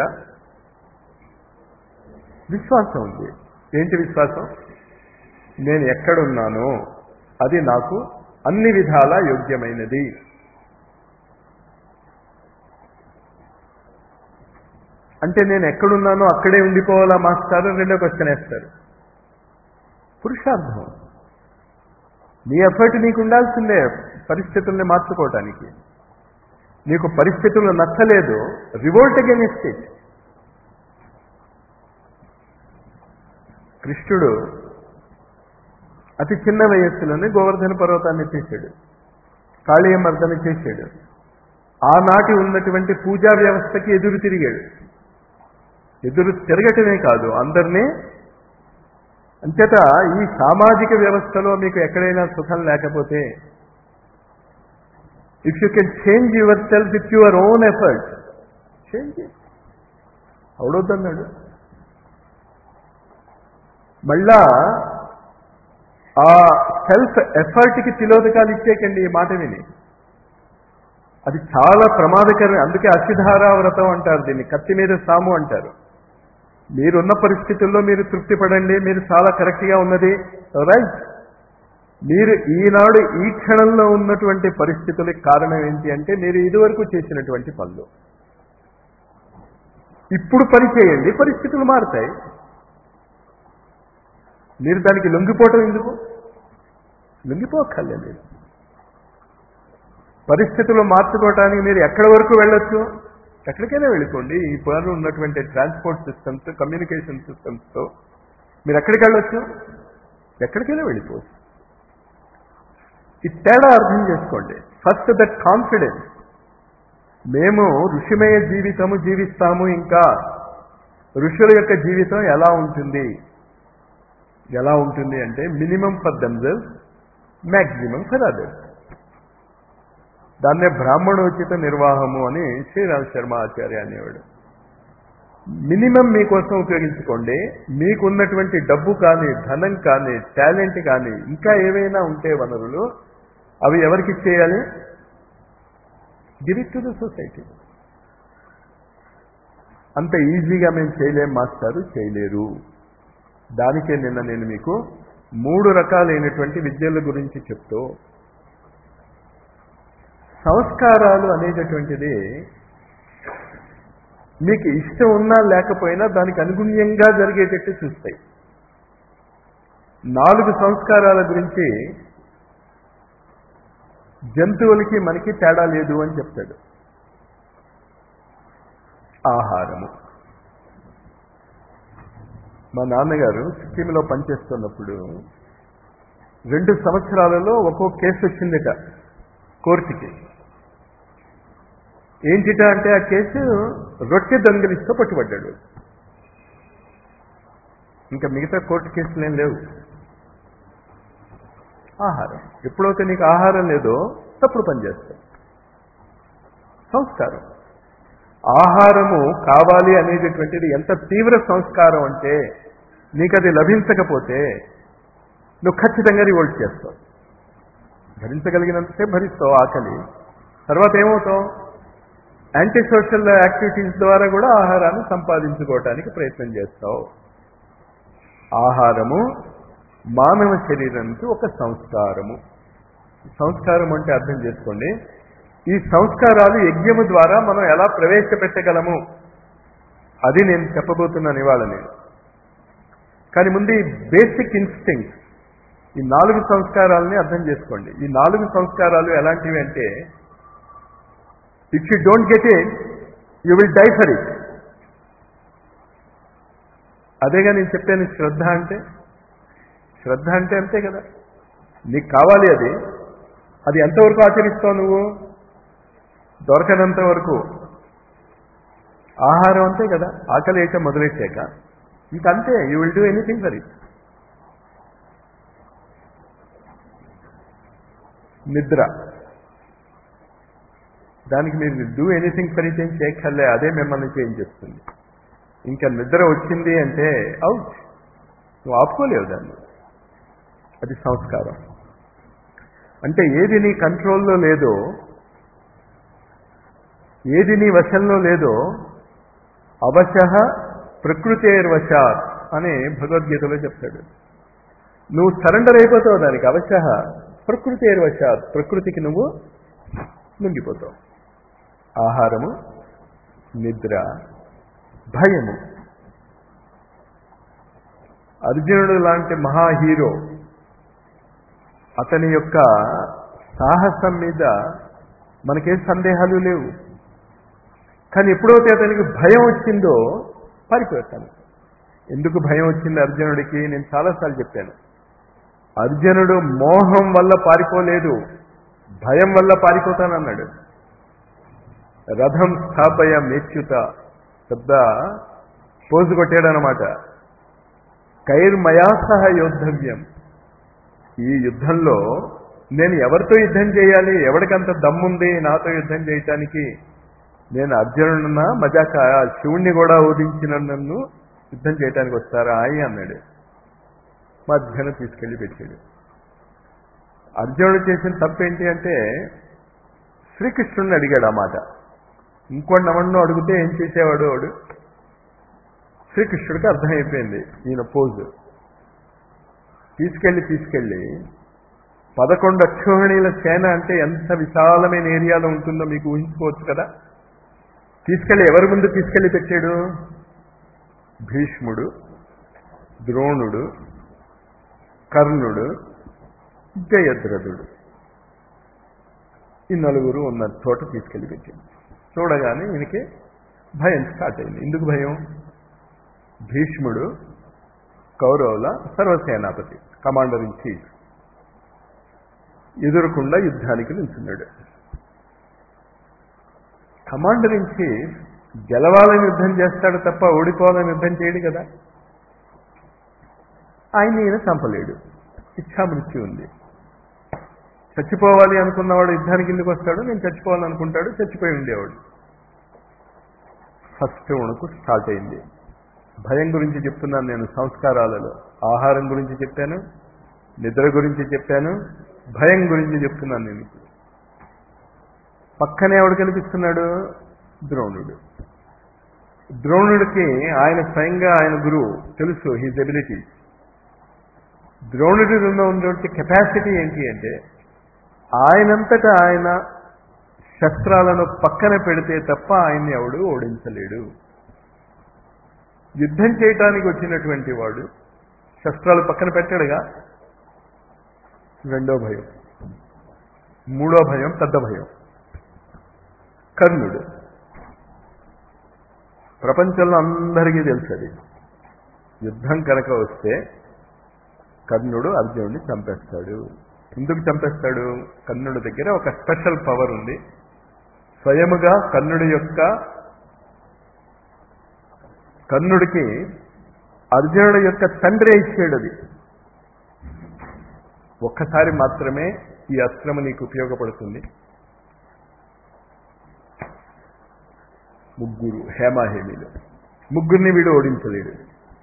విశ్వాసం ఉంది. ఏంటి విశ్వాసం? నేను ఎక్కడున్నానో అది నాకు అన్ని విధాలా యోగ్యమైనది. అంటే నేను ఎక్కడున్నానో అక్కడే ఉండిపోవాలా మాస్టారు? రెండో క్వశ్చన్ వేస్తారు. పురుషార్థం. నీ ఎఫర్ట్ నీకు ఉండాల్సిందే పరిస్థితుల్ని మార్చుకోవటానికి. నీకు పరిస్థితులు నచ్చలేదు, రివోల్ట్ అగైన్స్ట్ ఇట్. కృష్ణుడు అతి చిన్న వయస్సులోనే గోవర్ధన పర్వతాన్ని చేశాడు, కాళీయమర్దన చేశాడు. ఆనాటి ఉన్నటువంటి పూజా వ్యవస్థకి ఎదురు తిరిగాడు. ఎదురు తిరగటమే కాదు, అందరినీ. అంచేత ఈ సామాజిక వ్యవస్థలో మీకు ఎక్కడైనా సుఖం లేకపోతే, if you can change your self with your own effort, change. అవడొద్దన్నాడు. మళ్ళా ఆ సెల్ఫ్ ఎఫర్ట్కి తిలోదకాలు ఇచ్చేకండి ఈ మాట విని. అది చాలా ప్రమాదకరం. అందుకే అసిధారా వ్రతం అంటారు దీన్ని, కత్తి మీద సాము అంటారు. మీరున్న పరిస్థితుల్లో మీరు తృప్తి పడండి, మీరు చాలా కరెక్ట్గా ఉన్నది, రైట్. మీరు ఈనాడు ఈ క్షణంలో ఉన్నటువంటి పరిస్థితులకు కారణం ఏంటి అంటే, మీరు ఇదివరకు చేసినటువంటి పనులు. ఇప్పుడు పని చేయండి, పరిస్థితులు మారుతాయి. మీరు దానికి లొంగిపోవటం ఎందుకు? లొంగిపోక్కర్లేదు. పరిస్థితులు మార్చుకోవటానికి మీరు ఎక్కడి వరకు వెళ్ళొచ్చు? ఎక్కడికైనా వెళ్ళిపోండి. ఈ పనులు ఉన్నటువంటి ట్రాన్స్పోర్ట్ సిస్టమ్స్, కమ్యూనికేషన్ సిస్టమ్స్తో మీరు ఎక్కడికి వెళ్ళొచ్చు? ఎక్కడికైనా వెళ్ళిపోవచ్చు. ఈ తేడా అర్థం చేసుకోండి. First that confidence. మేము ఋషిమయ జీవితము జీవిస్తాము. ఇంకా ఋషుల యొక్క జీవితం ఎలా ఉంటుంది? ఎలా ఉంటుంది అంటే, minimum for themselves, maximum for others. దాన్నే బ్రాహ్మణోచిత నిర్వాహము అని శ్రీరామ్ శర్మ ఆచార్య అనేవాడు. మినిమం మీకోసం ఉపయోగించుకోండి. మీకున్నటువంటి డబ్బు కానీ, ధనం కానీ, టాలెంట్ కానీ, ఇంకా ఏవైనా ఉంటే వనరులు, అవి ఎవరికి చేయాలి? Give it to the society. అంత ఈజీగా మేము చేయలేం మాస్టారు. చేయలేరు. దానికే నిన్న నేను మీకు మూడు రకాలైనటువంటి విద్యల గురించి చెప్తూ, సంస్కారాలు అనేటటువంటిది మీకు ఇష్టం ఉన్నా లేకపోయినా దానికి అనుగుణ్యంగా జరిగేటట్టు చూస్తాయి. నాలుగు సంస్కారాల గురించి జంతువులకి మనకి తేడా లేదు అని చెప్తాడు. ఆహారము. మా నాన్నగారు సిక్కింలో పనిచేస్తున్నప్పుడు రెండు సంవత్సరాలలో ఒక్కో కేసు వచ్చిందిట కోర్టుకి. ఏంటిట అంటే, ఆ కేసు రొట్టె దొంగిలిస్తూ పట్టుబడ్డాడు. ఇంకా మిగతా కోర్టు కేసులు ఏం లేవు. ఆహారం. ఎప్పుడైతే నీకు ఆహారం లేదో తప్పుడు పని చేస్తావు. సంస్కారం. ఆహారము కావాలి అనేటటువంటిది ఎంత తీవ్ర సంస్కారం అంటే, నీకు అది లభించకపోతే నువ్వు ఖచ్చితంగా రివోల్ట్ చేస్తావు. భరించగలిగినంతసేపు భరిస్తావు ఆకలి. తర్వాత ఏమవుతావు? యాంటీ సోషల్ యాక్టివిటీస్ ద్వారా కూడా ఆహారాన్ని సంపాదించుకోవటానికి ప్రయత్నం చేస్తావు. ఆహారము మానవ శరీరానికి ఒక సంస్కారము. సంస్కారం అంటే అర్థం చేసుకోండి, ఈ సంస్కారాలు యజ్ఞము ద్వారా మనం ఎలా ప్రవేశపెట్టగలము అది నేను చెప్పబోతున్నాను ఇవాళ. నేను కానీ ముందు ఈ బేసిక్ ఇన్స్టింక్ట్, ఈ నాలుగు సంస్కారాలని అర్థం చేసుకోండి. ఈ నాలుగు సంస్కారాలు ఎలాంటివి అంటే, if you don't get it you will die for it. అదేగా నేను చెప్పాను శ్రద్ధ అంటే. శ్రద్ధ అంటే అంతే కదా, నీకు కావాలి అది, అది ఎంతవరకు ఆచరిస్తావు నువ్వు? దొరకనంత వరకు. ఆహారం అంతే కదా, ఆకలి అయితే మొదలెట్టాక ఇంకంతే, you will do anything for it. నిద్ర, దానికి మీరు డూ ఎనీథింగ్ ఫర్ ఇట్ ఏం చేయక్కర్లే, అదే మిమ్మల్ని చేంజ్ చేస్తుంది. ఇంకా నిద్ర వచ్చింది అంటే అవుట్, నువ్వు ఆపుకోలేవు దాన్ని. అది సంస్కారం. అంటే ఏది నీ కంట్రోల్లో లేదో, ఏది నీ వశంలో లేదో, అవశః ప్రకృతేర్వశాత్ అని భగవద్గీతలో చెప్తాడు. నువ్వు సరెండర్ అయిపోతావు దానికి. అవశః ప్రకృతేర్వశాత్, ప్రకృతికి నువ్వు లొంగిపోతావు. ఆహారము, నిద్ర, భయము. అర్జునుడు లాంటి మహా హీరో, అతని యొక్క సాహసం మీద మనకేం సందేహాలు లేవు. కానీ ఎప్పుడైతే అతనికి భయం వచ్చిందో పారిపోతాను. ఎందుకు భయం వచ్చింది అర్జునుడికి? నేను చాలాసార్లు చెప్పాను. అర్జునుడు మోహం వల్ల పారిపోలేదు, భయం వల్ల పారిపోతానన్నాడు. రథం స్థాపయ మేచ్యుత శబ్ద పోజు కొట్టాడనమాట. కైర్మయా సహ యోద్ధవ్యం, ఈ యుద్ధంలో నేను ఎవరితో యుద్ధం చేయాలి? ఎవరికంత దమ్ముంది నాతో యుద్ధం చేయటానికి? నేను అర్జునుడున్నా మజాక శివుణ్ణి కూడా ఓడించిన నన్ను యుద్ధం చేయడానికి వస్తారా అని అన్నాడు. మధ్యన తీసుకెళ్లి పెట్టాడు. అర్జునుడు చేసిన తప్పేంటి అంటే, శ్రీకృష్ణుడిని అడిగాడు ఆ మాట. ఇంకోటి నవన్నో అడిగితే ఏం చేసేవాడు వాడు? శ్రీకృష్ణుడికి అర్థమైపోయింది ఈయన పోజు. తీసుకెళ్ళి తీసుకెళ్ళి పదకొండు అక్షోహిణీల సేన అంటే ఎంత విశాలమైన ఏరియాలో ఉంటుందో మీకు ఊహించుకోవచ్చు కదా. తీసుకెళ్ళి ఎవరి ముందు తీసుకెళ్ళి పెట్టాడు? భీష్ముడు, ద్రోణుడు, కర్ణుడు, జయద్రథుడు, ఈ నలుగురు ఉన్న చోట తీసుకెళ్ళి పెట్టింది. చూడగానే ఈయనకి భయం స్టార్ట్ అయింది. ఎందుకు భయం? భీష్ముడు కౌరవుల సర్వసేనాపతి, కమాండర్ ఇన్ చీఫ్, ఎదురకుండా యుద్ధానికి నిల్చున్నాడు. కమాండర్ ఇన్ చీఫ్ గెలవాలని యుద్ధం చేస్తాడు తప్ప ఓడిపోవాలని యుద్ధం చేయడు కదా. ఆయన ఈయన చంపలేడు, ఇచ్ఛామృత్యు ఉంది. చచ్చిపోవాలి అనుకున్నవాడు యుద్ధానికి ఎందుకు వస్తాడు? నేను చచ్చిపోవాలనుకుంటాడు, చచ్చిపోయి ఉండేవాడు. ఫస్ట్ వణుకు స్టార్ట్ అయింది. భయం గురించి చెప్తున్నాను నేను. సంస్కారాలలో ఆహారం గురించి చెప్పాను, నిద్ర గురించి చెప్పాను, భయం గురించి చెప్తున్నాను నేను. పక్కనే ఎవడు కనిపిస్తున్నాడు? ద్రోణుడు. ద్రోణుడికి ఆయన స్వయంగా ఆయన గురువు తెలుసు హిజ్ ఎబిలిటీ. ద్రోణుడిలో ఉన్నటువంటి కెపాసిటీ ఏంటి అంటే, ఆయనంతటా ఆయన శస్త్రాలను పక్కన పెడితే తప్ప ఆయన్ని ఎవడు ఓడించలేడు. యుద్ధం చేయటానికి వచ్చినటువంటి వాడు శస్త్రాలు పక్కన పెట్టాడుగా. రెండో భయం. మూడో భయం పెద్ద భయం, కర్ణుడు. ప్రపంచంలో అందరికీ తెలుసు అది. యుద్ధం కనుక వస్తే కర్ణుడు అర్జునుడిని చంపేస్తాడు. ఎందుకు చంపేస్తాడు? కర్ణుడి దగ్గర ఒక స్పెషల్ పవర్ ఉంది. స్వయముగా కర్ణుడి యొక్క కర్ణుడికి అర్జునుడి యొక్క తండ్రి ఇచ్చాడు అది. ఒక్కసారి మాత్రమే ఈ అస్త్రము నీకు ఉపయోగపడుతుంది. ముగ్గురు హేమాహేమీలు, ముగ్గురిని వీడు ఓడించలేడు.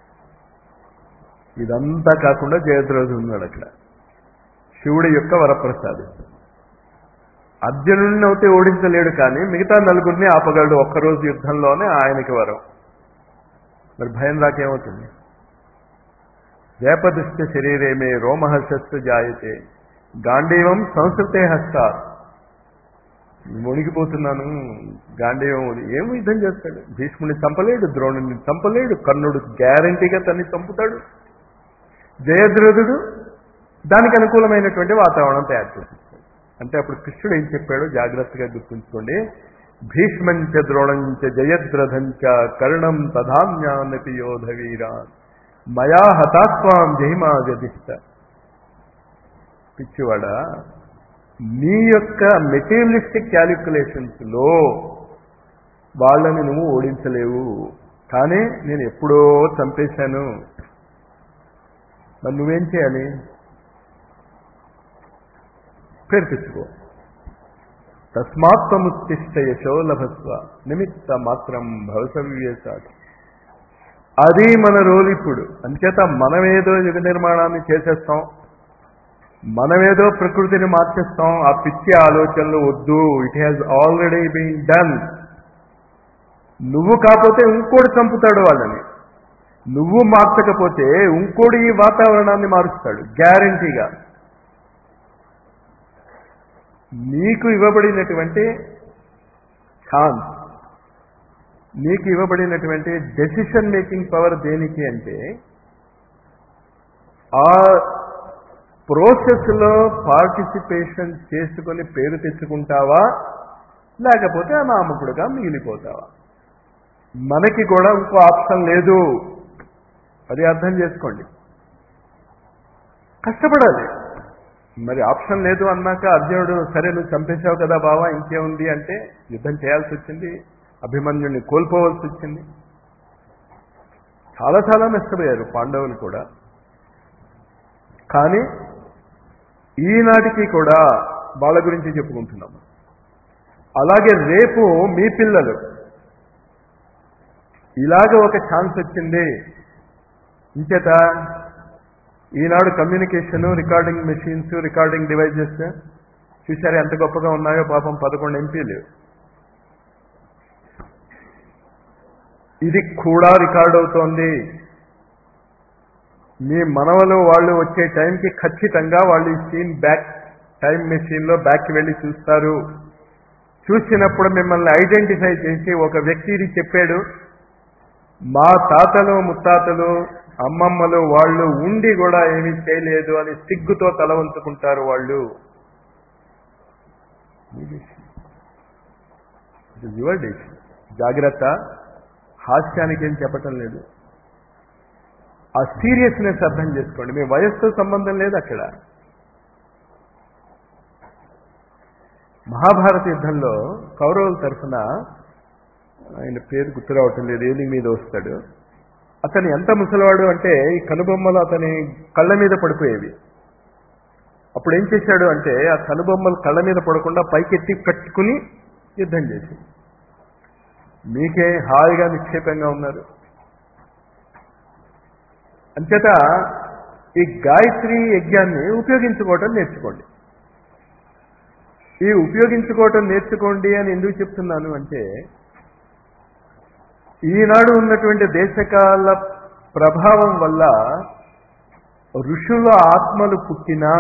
ఇదంతా కాకుండా జయద్రథుడు ఉన్నాడు అక్కడ, శివుడి యొక్క వరప్రసాదం. అర్జునుడిని అయితే ఓడించలేడు, కానీ మిగతా నలుగురిని ఆపగలడు ఒక్కరోజు యుద్ధంలోనే, ఆయనకి వరం. మరి భయం రాకేమవుతుంది? వేపదృష్ట శరీరేమే రోమహర్షస్సు జాయతే గాంధీవం సంస్కృతే హస్తా. మునిగిపోతున్నాను, గాంధీవం. ఏం యుద్ధం చేస్తాడు? భీష్ముడిని చంపలేడు, ద్రోణుడిని చంపలేడు, కర్ణుడు గ్యారంటీగా తన్ని చంపుతాడు. జయద్రథుడు దానికి అనుకూలమైనటువంటి వాతావరణం తయారు చేసేస్తాడు. అంటే అప్పుడు కృష్ణుడు ఏం చెప్పాడో జాగ్రత్తగా గుర్తుంచుకోండి. భీష్మంచ ద్రోణంచ జయద్రథంచ కర్ణం తధాన్యానపి యోధవీరా మయా హతాత్వాం జహిమా వ్యధిష్ట. పిచ్చివాడా, నీ యొక్క మెటీరియలిస్టిక్ క్యాలిక్యులేషన్స్ లో వాళ్ళని నువ్వు ఓడించలేవు. కానీ నేను ఎప్పుడో చంపేశాను, మరి నువ్వేం చేయాలి? పేరు తెచ్చుకో. తస్మాత్ముత్తిష్ట యశో లభస్వ నిమిత్త మాత్రం భవసవ్యేసాడు. అది మన రోల్ ఇప్పుడు. అంచేత మనమేదో యుగ నిర్మాణాన్ని చేసేస్తాం, మనమేదో ప్రకృతిని మార్చేస్తాం. ఆ పిచ్చి ఆలోచనలు వద్దు. It has already been done. నువ్వు కాకపోతే ఇంకోటి చంపుతాడు వాళ్ళని. నువ్వు మార్చకపోతే ఇంకోటి ఈ వాతావరణాన్ని మారుస్తాడు గ్యారంటీగా. నీకు ఇవ్వబడినటువంటి ఛాన్స్, నీకు ఇవ్వబడినటువంటి డెసిషన్ మేకింగ్ పవర్ దేనికి అంటే ఆ ప్రాసెస్లో పార్టిసిపేషన్ చేసుకొని పేరు తెచ్చుకుంటావా, లేకపోతే అనామకుడుగా మిగిలిపోతావా. మనకి కూడా ఇంకో ఆప్షన్ లేదు. అది అర్థం చేసుకోండి. కష్టపడాలి. మరి ఆప్షన్ లేదు అన్నాక అర్జునుడు సరే నువ్వు చంపేశావు కదా బావా, ఇంకేముంది అంటే యుద్ధం చేయాల్సి వచ్చింది. అభిమన్యుడిని కోల్పోవలసి వచ్చింది. చాలా చాలా నష్టపోయారు పాండవులు కూడా. కానీ ఈనాటికి కూడా వాళ్ళ గురించి చెప్పుకుంటున్నాము. అలాగే రేపు మీ పిల్లలు ఇలాగ ఒక ఛాన్స్ వచ్చింది. ఇంచేత ఈనాడు communication, recording machines, recording devices చూశారు ఎంత గొప్పగా ఉన్నాయో. పాపం పదకొండు ఎంపీలు ఇది కూడా రికార్డ్ అవుతోంది. మీ మనవలు వాళ్ళు వచ్చే టైంకి ఖచ్చితంగా వాళ్ళు ఈ సీన్ బ్యాక్ టైం మెషిన్లో బ్యాక్కి వెళ్ళి చూస్తారు. చూసినప్పుడు మిమ్మల్ని ఐడెంటిఫై చేసి ఒక వ్యక్తి ఇది చెప్పాడు, మా తాతలు ముత్తాతలు అమ్మమ్మలు వాళ్ళు ఉండి కూడా ఏమీ చేయలేదు అని సిగ్గుతో తల వంచుకుంటారు వాళ్ళు. యువర్ డేషన్. జాగ్రత్త. హాస్యానికి ఏం చెప్పటం లేదు. ఆ సీరియస్నెస్ అర్థం చేసుకోండి. మీ వయస్సుతో సంబంధం లేదు అక్కడ. మహాభారత యుద్ధంలో కౌరవుల తరఫున ఆయన పేరు గుర్తు రావటం లేదు, ఏది మీద వస్తాడు. అతను ఎంత ముసలివాడు అంటే ఈ కనుబొమ్మలు అతని కళ్ళ మీద పడిపోయేవి. అప్పుడు ఏం చేశాడు అంటే ఆ కనుబొమ్మలు కళ్ళ మీద పడకుండా పైకెత్తి కట్టుకుని యుద్ధం చేసి, మీకే హాయిగా నిక్షేపంగా ఉన్నారు. అంచేత ఈ గాయత్రి యజ్ఞాన్ని ఉపయోగించుకోవటం నేర్చుకోండి. ఈ ఉపయోగించుకోవటం నేర్చుకోండి అని ఎందుకు చెప్తున్నాను అంటే ఈనాడు ఉన్నటువంటి దేశకాల ప్రభావం వల్ల ఋషుల ఆత్మలు పుట్టినా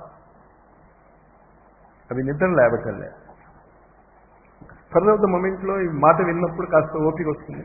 అవి నిద్ర లేవటంలే. ఫర్ ద మూమెంట్లో ఈ మాట విన్నప్పుడు కాస్త ఓపిక వస్తుంది.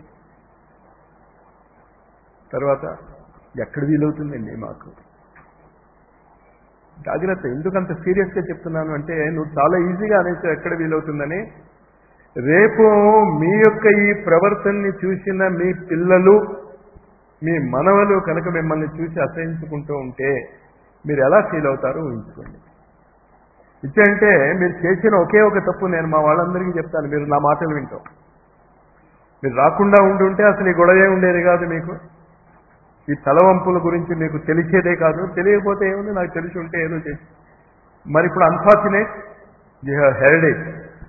తర్వాత ఎక్కడ వీలవుతుందండి మాకు. జాగ్రత్త. ఎందుకంత సీరియస్గా చెప్తున్నాను అంటే నువ్వు చాలా ఈజీగా అనేసి ఎక్కడ వీలవుతుందని. రేపు మీ యొక్క ఈ ప్రవర్తనని చూసిన మీ పిల్లలు, మీ మనవలు కనుక మిమ్మల్ని చూసి అసహించుకుంటూ ఉంటే మీరు ఎలా ఫీల్ అవుతారో ఊహించుకోండి. ఇచ్చంటే మీరు చేసిన ఒకే ఒక తప్పు నేను మా వాళ్ళందరికీ చెప్తాను, మీరు నా మాటలు వింటాం. మీరు రాకుండా ఉండుంటే అసలు ఈ గొడవే ఉండేది కాదు. మీకు ఈ తలవంపుల గురించి మీకు తెలిసేదే కాదు. తెలియకపోతే ఏముంది, నాకు తెలిసి ఉంటే ఏదో చేసి. మరి ఇప్పుడు unfortunate you have heard it.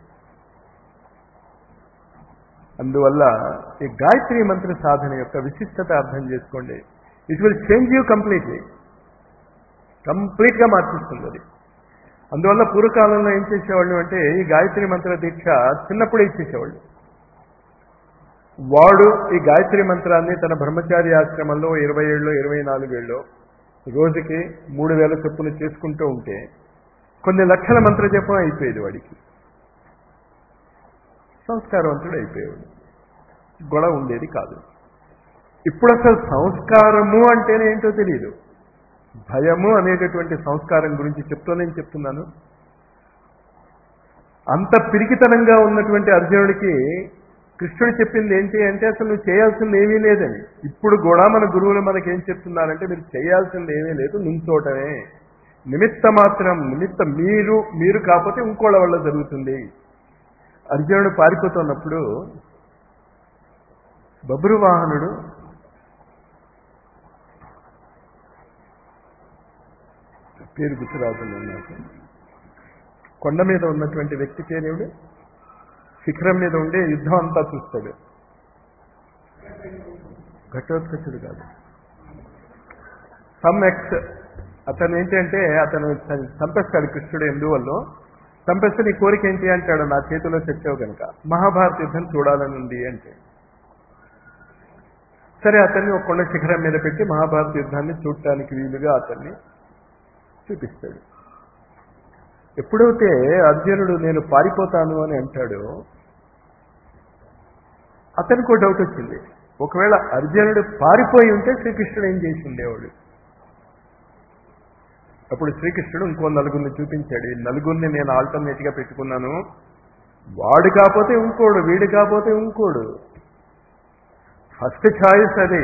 అందువల్ల ఈ గాయత్రి మంత్ర సాధన యొక్క విశిష్టత అర్థం చేసుకోండి. It will change you completely. కంప్లీట్గా మార్చిస్తుంది అది. అందువల్ల పూర్వకాలంలో ఏం చేసేవాళ్ళు అంటే ఈ గాయత్రి మంత్ర దీక్ష చిన్నప్పుడే ఇచ్చేసేవాళ్ళు. వాడు ఈ గాయత్రి మంత్రాన్ని తన బ్రహ్మచారి ఆశ్రమంలో ఇరవై ఏళ్ళు ఇరవై నాలుగేళ్ళు రోజుకి మూడు వేల చొప్పున చేసుకుంటూ ఉంటే కొన్ని లక్షల మంత్ర జపం అయిపోయేది వాడికి. సంస్కారవంతుడు అయిపోయాడు. గొడవ ఉండేది కాదు. ఇప్పుడు అసలు సంస్కారము అంటేనే ఏంటో తెలియదు. భయము అనేటటువంటి సంస్కారం గురించి చెప్తూ నేను చెప్తున్నాను. అంత పిరికితనంగా ఉన్నటువంటి అర్జునుడికి కృష్ణుడు చెప్పింది ఏంటి అంటే అసలు నువ్వు చేయాల్సింది ఏమీ లేదని. ఇప్పుడు కూడా మన గురువులు మనకేం చెప్తున్నారంటే మీరు చేయాల్సింది ఏమీ లేదు, నుంచోటమే. నిమిత్త మాత్రం, నిమిత్త మీరు మీరు కాకపోతే ఇంకోళ్ళ వల్ల జరుగుతుంది. అర్జునుడు పారిపోతున్నప్పుడు బబ్రువాహనుడు పేరు గుర్తురావుతుంది నాకు, కొండ మీద ఉన్నటువంటి వ్యక్తి పేరేవుడు, శిఖరం మీద ఉండే యుద్ధం అంతా చూస్తాడు. ఘటోత్కచుడు కాదు, సమ్ ఎక్స్. అతను ఏంటంటే అతను చంపేస్తాడు కృష్ణుడు. ఎందువల్ల చంపేస్తే నీ కోరిక ఏంటి అంటాడు, నా చేతిలో చచ్చావు కనుక మహాభారత యుద్ధం చూడాలని ఉంది అంటే. సరే, అతన్ని ఒక కొండ శిఖరం మీద పెట్టి మహాభారత యుద్ధాన్ని చూడటానికి వీలుగా అతన్ని చూపిస్తాడు. ఎప్పుడైతే అర్జునుడు నేను పారిపోతాను అని అంటాడో అతనికి ఒక డౌట్ వచ్చింది. ఒకవేళ అర్జునుడు పారిపోయి ఉంటే శ్రీకృష్ణుడు ఏం చేసి ఉండేవాడు? అప్పుడు శ్రీకృష్ణుడు ఇంకో నలుగురిని చూపించాడు. ఈ నలుగురిని నేను ఆల్టర్నేట్గా పెట్టుకున్నాను, వాడు కాకపోతే ఇంకోడు, వీడు కాకపోతే ఇంకోడు. ఫస్ట్ ఛాయిస్ అది.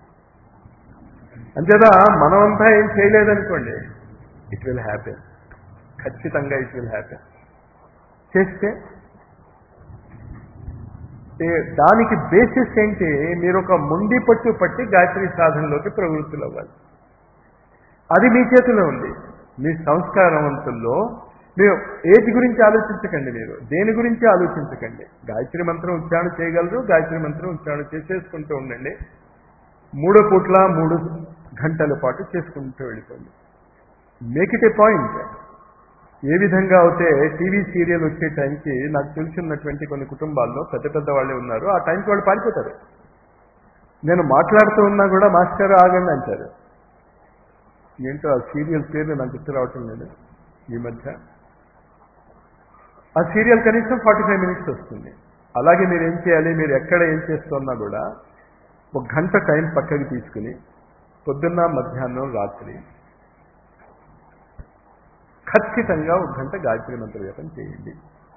అంతేదా మనమంతా ఏం చేయలేదనుకోండి, ఇట్ విల్ హ్యాపెన్, ఖచ్చితంగా ఇట్ విల్ హ్యాపెన్. చేస్తే దానికి బేసిస్ ఏంటి? మీరు ఒక ముండి పట్టు పట్టి గాయత్రి సాధనలోకి ప్రవృత్తులు అవ్వాలి. అది మీ చేతిలో ఉంది. మీ సంస్కారవంతుల్లో మీరు ఏది గురించి ఆలోచించకండి, మీరు దేని గురించి ఆలోచించకండి. గాయత్రి మంత్రం ఉచ్చారణ చేయగలరు, గాయత్రి మంత్రం ఉచ్చారణ చేసేసుకుంటూ ఉండండి. మూడో పూట్ల మూడు గంటల పాటు చేసుకుంటూ వెళ్ళిపోండి. Make it a point. ఏ విధంగా అయితే టీవీ సీరియల్ వచ్చే టైంకి నాకు తెలిసినటువంటి కొన్ని కుటుంబాల్లో పెద్ద పెద్ద వాళ్ళే ఉన్నారు, ఆ టైంకి వాళ్ళు పారిపోతారు. నేను మాట్లాడుతూ ఉన్నా కూడా మాస్టర్ ఆగండి అంటారు. ఏంటో ఆ సీరియల్ పేరు నాకు గుర్తు రావటం లేదు ఈ మధ్య. ఆ సీరియల్ కనీసం ఫార్టీ ఫైవ్ మినిట్స్ వస్తుంది. అలాగే మీరు ఏం చేయాలి, మీరు ఎక్కడ ఏం చేస్తున్నా కూడా ఒక గంట టైం పక్కకి తీసుకుని పొద్దున్న, మధ్యాహ్నం, రాత్రి ఖచ్చితంగా ఒక గంట గాయత్రి మంత్ర జపం చేయండి.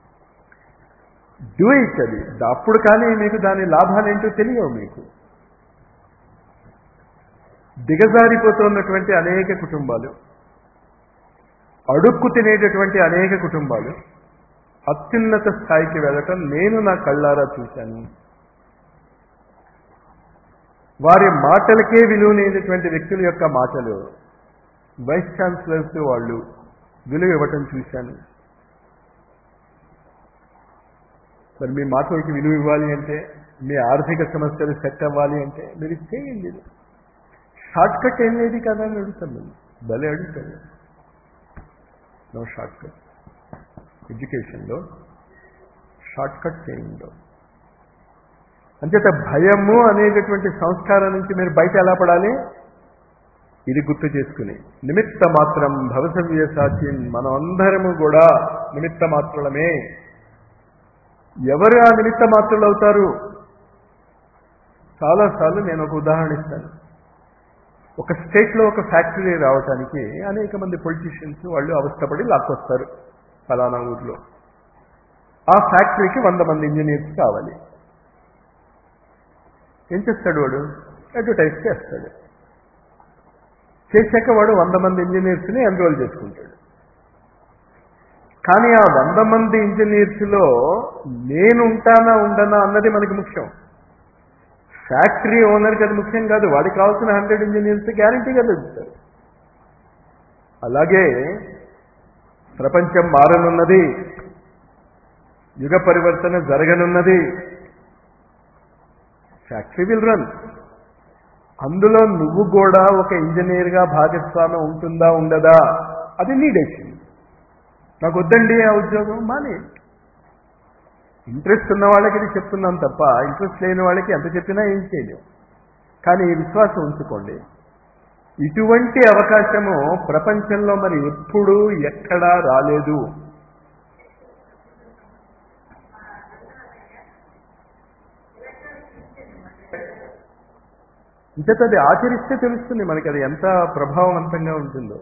Do it. అది అప్పుడు కానీ మీకు దాని లాభాలు ఏంటో తెలియవు. మీకు దిగజారిపోతున్నటువంటి అనేక కుటుంబాలు, అడుక్కు తినేటటువంటి అనేక కుటుంబాలు అత్యున్నత స్థాయికి వెళ్ళటం నేను నా కళ్ళారా చూశాను. వారి మాటలకే విలువనేటటువంటి వ్యక్తుల యొక్క మాటలు వైస్ ఛాన్సలర్స్ వాళ్ళు విలువ ఇవ్వటం చూశాను. మరి మీ మాటలకి విలువ ఇవ్వాలి అంటే, మీ ఆర్థిక సమస్యలు సెట్ అవ్వాలి అంటే మీరు చేయండి. షార్ట్ కట్ ఏం లేదు కదా అని అడుగుతాను. భలే అడుగుతాను. No short cut. ఎడ్యుకేషన్లో షార్ట్ కట్ చేయండి. అంచేత భయము అనేటటువంటి సంస్కారం నుంచి మీరు బయట ఎలా పడాలి? ఇది గుర్తు చేసుకుని నిమిత్త మాత్రం భవసవ్య సాధ్యం. మనం అందరము కూడా నిమిత్త మాత్రులమే. ఎవరు ఆ నిమిత్త మాత్రులు అవుతారు? చాలాసార్లు నేను ఒక ఉదాహరణ ఇస్తాను. ఒక స్టేట్లో ఒక ఫ్యాక్టరీ రావడానికి అనేక మంది పొలిటీషియన్స్ వాళ్ళు అవస్థపడి లాక్కొస్తారు. ఫలానా ఊర్లో ఆ ఫ్యాక్టరీకి వంద మంది ఇంజనీర్స్ కావాలి. ఏం చేస్తాడు వాడు? అడ్వర్టైజ్ చేస్తాడు. చేశాక వాడు వంద మంది ఇంజనీర్స్ని ఎన్రోల్ చేసుకుంటాడు. కానీ ఆ వంద మంది ఇంజనీర్స్లో నేను ఉంటానా ఉండనా అన్నది మనకి ముఖ్యం. ఫ్యాక్టరీ ఓనర్కి అది ముఖ్యం కాదు. వాడికి కావాల్సిన హండ్రెడ్ ఇంజనీర్స్ గ్యారంటీగా దొరుకుతారు. అలాగే ప్రపంచం మారనున్నది, యుగ పరివర్తన జరగనున్నది. Factory will run. అందులో నువ్వు కూడా ఒక ఇంజనీర్గా భాగస్వామ్యం ఉంటుందా ఉండదా అది నీ డెసిషన్. నాకు వద్దండి ఆ ఉద్యోగం మానే. ఇంట్రెస్ట్ ఉన్న వాళ్ళకి ఇది చెప్తున్నాను తప్ప ఇంట్రెస్ట్ లేని వాళ్ళకి ఎంత చెప్పినా ఏం చేయలేవు. కానీ ఈ విశ్వాసం ఉంచుకోండి, ఇటువంటి అవకాశము ప్రపంచంలో మరి ఎప్పుడూ ఎక్కడా రాలేదు. ఇంచేత అది ఆచరిస్తే తెలుస్తుంది మనకి అది ఎంత ప్రభావవంతంగా ఉంటుందో.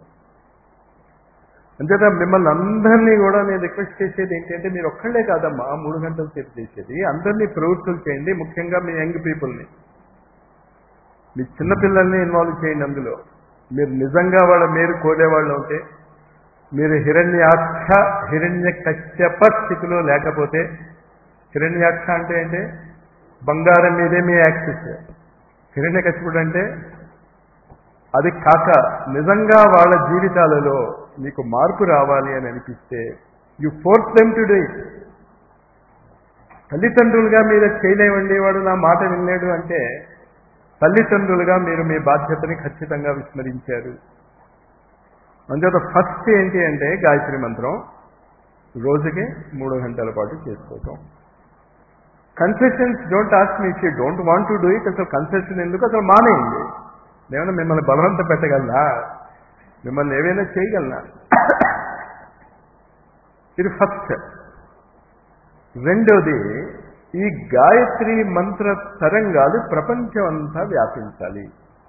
అంచేత మిమ్మల్ని అందరినీ కూడా నేను రిక్వెస్ట్ చేసేది ఏంటంటే, మీరు ఒక్కళ్ళే కాదమ్మా మూడు గంటల సేపు చేసేది, అందరినీ ప్రవృత్తులు చేయండి. ముఖ్యంగా మీ యంగ్ పీపుల్ని, మీ చిన్నపిల్లల్ని ఇన్వాల్వ్ చేయండి అందులో. మీరు నిజంగా వాళ్ళ మీరు కోరేవాళ్ళు ఉంటే, మీరు హిరణ్యాక్ష హిరణ్య కశ్యప స్థితిలో లేకపోతే, హిరణ్యాక్ష అంటే అంటే బంగారం మీదే మీ యాక్సెస్, హిరణ్య కశ్యపుడు అంటే అది కాక నిజంగా వాళ్ళ జీవితాలలో మీకు మార్పు రావాలి అని అనిపిస్తే you force them to do it. తల్లిదండ్రులుగా మీరు చేయలేవండి, వాడు నా మాట వినలేడు అంటే తల్లిదండ్రులుగా మీరు మీ బాధ్యతని ఖచ్చితంగా విస్మరించారు. అంచేత ఫస్ట్ ఏంటి అంటే గాయత్రి మంత్రం రోజుకి మూడు గంటల పాటు చేసుకోవటం. Concessions don't ask me if you don't want to do it. అసలు కన్సెషన్ ఎందుకు, అసలు మానేయండి. ఏమైనా మిమ్మల్ని బలవంతం పెట్టగలనా, మిమ్మల్ని ఏవైనా చేయగలనా? ఇది ఫస్ట్. రెండోది, ఈ గాయత్రి మంత్ర తరంగాలు ప్రపంచం అంతా వ్యాపించాలి.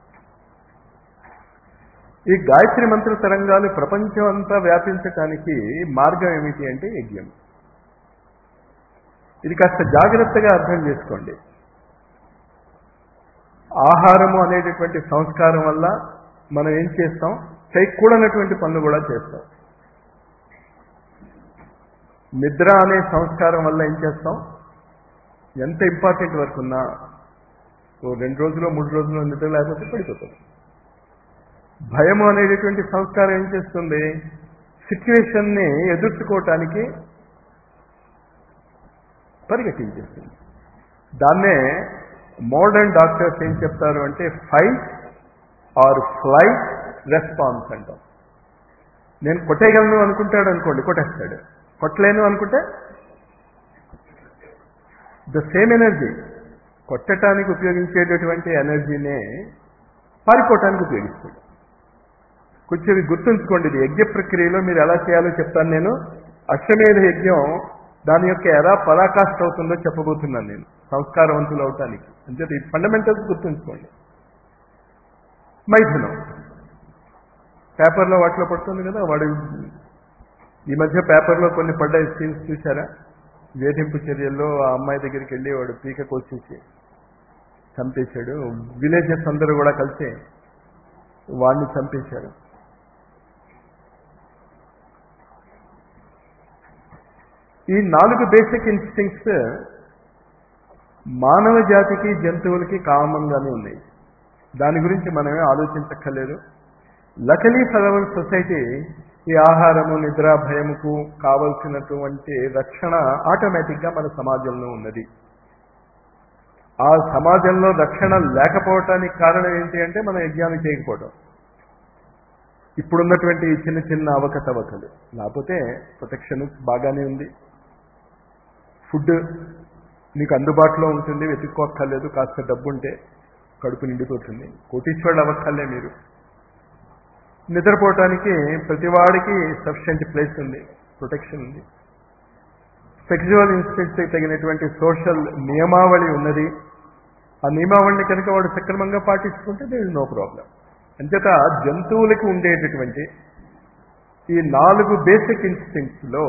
ఈ గాయత్రి మంత్ర తరంగాలు ప్రపంచం అంతా వ్యాపించటానికి మార్గం ఏమిటి అంటే యజ్ఞం. ఇది కాస్త జాగ్రత్తగా అర్థం చేసుకోండి. ఆహారము అనేటటువంటి సంస్కారం వల్ల మనం ఏం చేస్తాం, చేయకూడనటువంటి పనులు కూడా చేస్తాం. నిద్ర అనే సంస్కారం వల్ల ఏం చేస్తాం, ఎంత ఇంపార్టెంట్ వర్క్ ఉన్నా ఓ రెండు రోజులు మూడు రోజులు నిద్ర లేకపోతే పడిపోతాం. భయము అనేటటువంటి సంస్కారం ఏం చేస్తుంది, సిచ్యువేషన్ని ఎదుర్కోవటానికి పరిగెట్టించేస్తుంది. దాన్నే మోడర్న్ డాక్టర్స్ ఏం చెప్తారు అంటే ఫైట్ ఆర్ ఫ్లైట్ రెస్పాన్స్ అంటాం. నేను కొట్టేయగలను అనుకుంటాడు అనుకోండి, కొట్టేస్తాడు. కొట్టలేను అనుకుంటే ద సేమ్ ఎనర్జీ, కొట్టడానికి ఉపయోగించేటటువంటి ఎనర్జీనే పారిపోవటానికి ఉపయోగిస్తాడు. కొంచెం గుర్తుంచుకోండి, ఇది యజ్ఞ ప్రక్రియలో మీరు ఎలా చేయాలో చెప్తాను నేను. అశ్వమేధ యజ్ఞం దాని యొక్క ఎలా పరాకాష్ఠ అవుతుందో చెప్పబోతున్నాను నేను, సంస్కారవంతులు అవటానికి. అంటే ఈ ఫండమెంటల్స్ గుర్తుంచుకోండి. మైథునం పేపర్లో వాటిలో పడుతుంది కదా, వాడు ఈ మధ్య పేపర్లో కొన్ని పడ్డాయి సీన్స్ చూసారా? వేధింపు చర్యల్లో ఆ అమ్మాయి దగ్గరికి వెళ్ళి వాడు పీక కోసేసి చంపేశాడు. విలేజెస్ అందరూ కూడా కలిసి వాడిని చంపేశారు. ఈ నాలుగు బేసిక్ ఇన్స్టింక్ట్స్ మానవ జాతికి జంతువులకి కామన్గానే ఉన్నాయి. దాని గురించి మనమే ఆలోచించక్కర్లేదు. లకలీ ఫర్ అవర్ సొసైటీ ఈ ఆహారము నిద్ర భయముకు కావలసినటువంటి రక్షణ ఆటోమేటిక్గా మన సమాజంలో ఉన్నది. ఆ సమాజంలో రక్షణ లేకపోవటానికి కారణం ఏంటి అంటే మనం యజ్ఞాన్ని చేయకపోవడం, ఇప్పుడున్నటువంటి చిన్న చిన్న అవకతవకలు. లేకపోతే ప్రొటెక్షన్ బాగానే ఉంది, ఫుడ్ నీకు అందుబాటులో ఉంటుంది, వెతుక్కోక్కర్లేదు. కాస్త డబ్బు ఉంటే కడుపు నిండిపోతుంది, కోటీశ్వరుడు అవ్వక్కర్లే మీరు. నిద్రపోవటానికి ప్రతివాడికి సఫిషియెంట్ ప్లేస్ ఉంది, ప్రొటెక్షన్ ఉంది. సెక్సువల్ ఇన్స్టింక్ట్స్కి తగినటువంటి సోషల్ నియమావళి ఉన్నది. ఆ నియమావళిని కనుక వాడు సక్రమంగా పాటించుకుంటే దేర్ ఇస్ నో ప్రాబ్లం. అంచేత జంతువులకి ఉండేటటువంటి ఈ నాలుగు బేసిక్ ఇన్స్టింక్ట్స్లో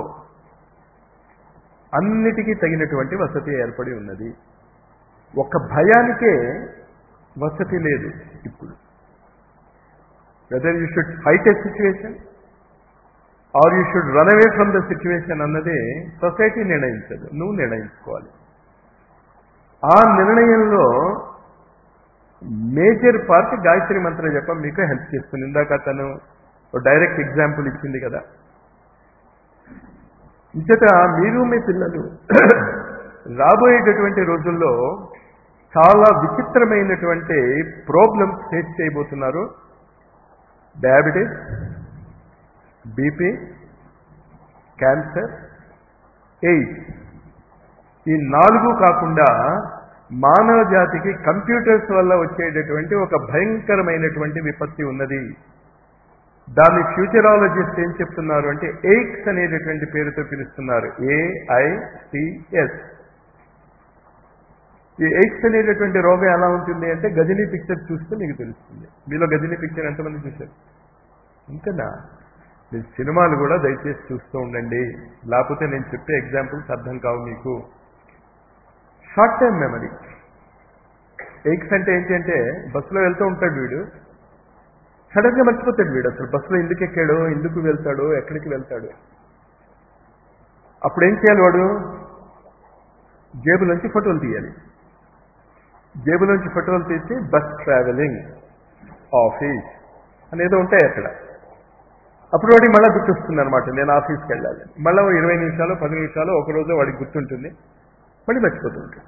అన్నిటికీ తగినటువంటి వసతి ఏర్పడి ఉన్నది. ఒక భయానికే వసతి లేదు ఇప్పుడు. Whether you should fight a situation or you should run away from the situation అన్నది సొసైటీ నిర్ణయించదు, నువ్వు నిర్ణయించుకోవాలి. ఆ నిర్ణయంలో మేజర్ పార్ట్ గాయత్రి మంత్ర జపం మీకు హెల్ప్ చేస్తుంది. ఇందాక తను డైరెక్ట్ ఎగ్జాంపుల్ ఇచ్చింది కదా. ఇంతట మీరు మీ పిల్లలు రాబోయేటటువంటి రోజుల్లో చాలా విచిత్రమైనటువంటి ప్రాబ్లమ్స్ ఫేస్ చేయబోతున్నారు. Diabetes, BP, cancer, AIDS. ఈ నాలుగు కాకుండా మానవ జాతికి కంప్యూటర్స్ వల్ల వచ్చేటటువంటి ఒక భయంకరమైనటువంటి విపత్తి ఉన్నది. దాన్ని ఫ్యూచరాలజిస్ట్ ఏం చెప్తున్నారు అంటే ఎయిక్స్ అనేటటువంటి పేరుతో పిలుస్తున్నారు, ఏఐసిఎస్. ఈ ఎయిడ్స్ అనేటటువంటి రోగం ఎలా ఉంటుంది అంటే గజనీ పిక్చర్ చూస్తే మీకు తెలుస్తుంది. మీలో గజనీ పిక్చర్ ఎంతమంది చూశారు? ఇంతనా? మీరు సినిమాలు కూడా దయచేసి చూస్తూ ఉండండి, లేకపోతే నేను చెప్పే ఎగ్జాంపుల్స్ అర్థం కావు మీకు. Short time memory. ఎయిడ్స్ అంటే ఏంటి అంటే బస్సులో వెళ్తూ ఉంటాడు వీడు, సడన్గా మర్చిపోతాడు వీడు అసలు బస్సులో ఎందుకు ఎక్కాడో, ఎందుకు వెళ్తాడో, ఎక్కడికి వెళ్తాడు. అప్పుడు ఏం చేయాలి? వాడు జేబులోంచి ఫోటోలు తీయాలి. జేబులోంచి ఫోటోలు తీసి బస్ ట్రావెలింగ్, ఆఫీస్ అనేదో ఉంటాయి అక్కడ. అప్పుడు వాడికి మళ్ళీ గుర్తొస్తుంది అనమాట, నేను ఆఫీస్కి వెళ్ళాలి. మళ్ళీ ఇరవై నిమిషాలు పది నిమిషాలు ఒకరోజు వాడికి గుర్తుంటుంది, మళ్ళీ మర్చిపోతుంటుంది.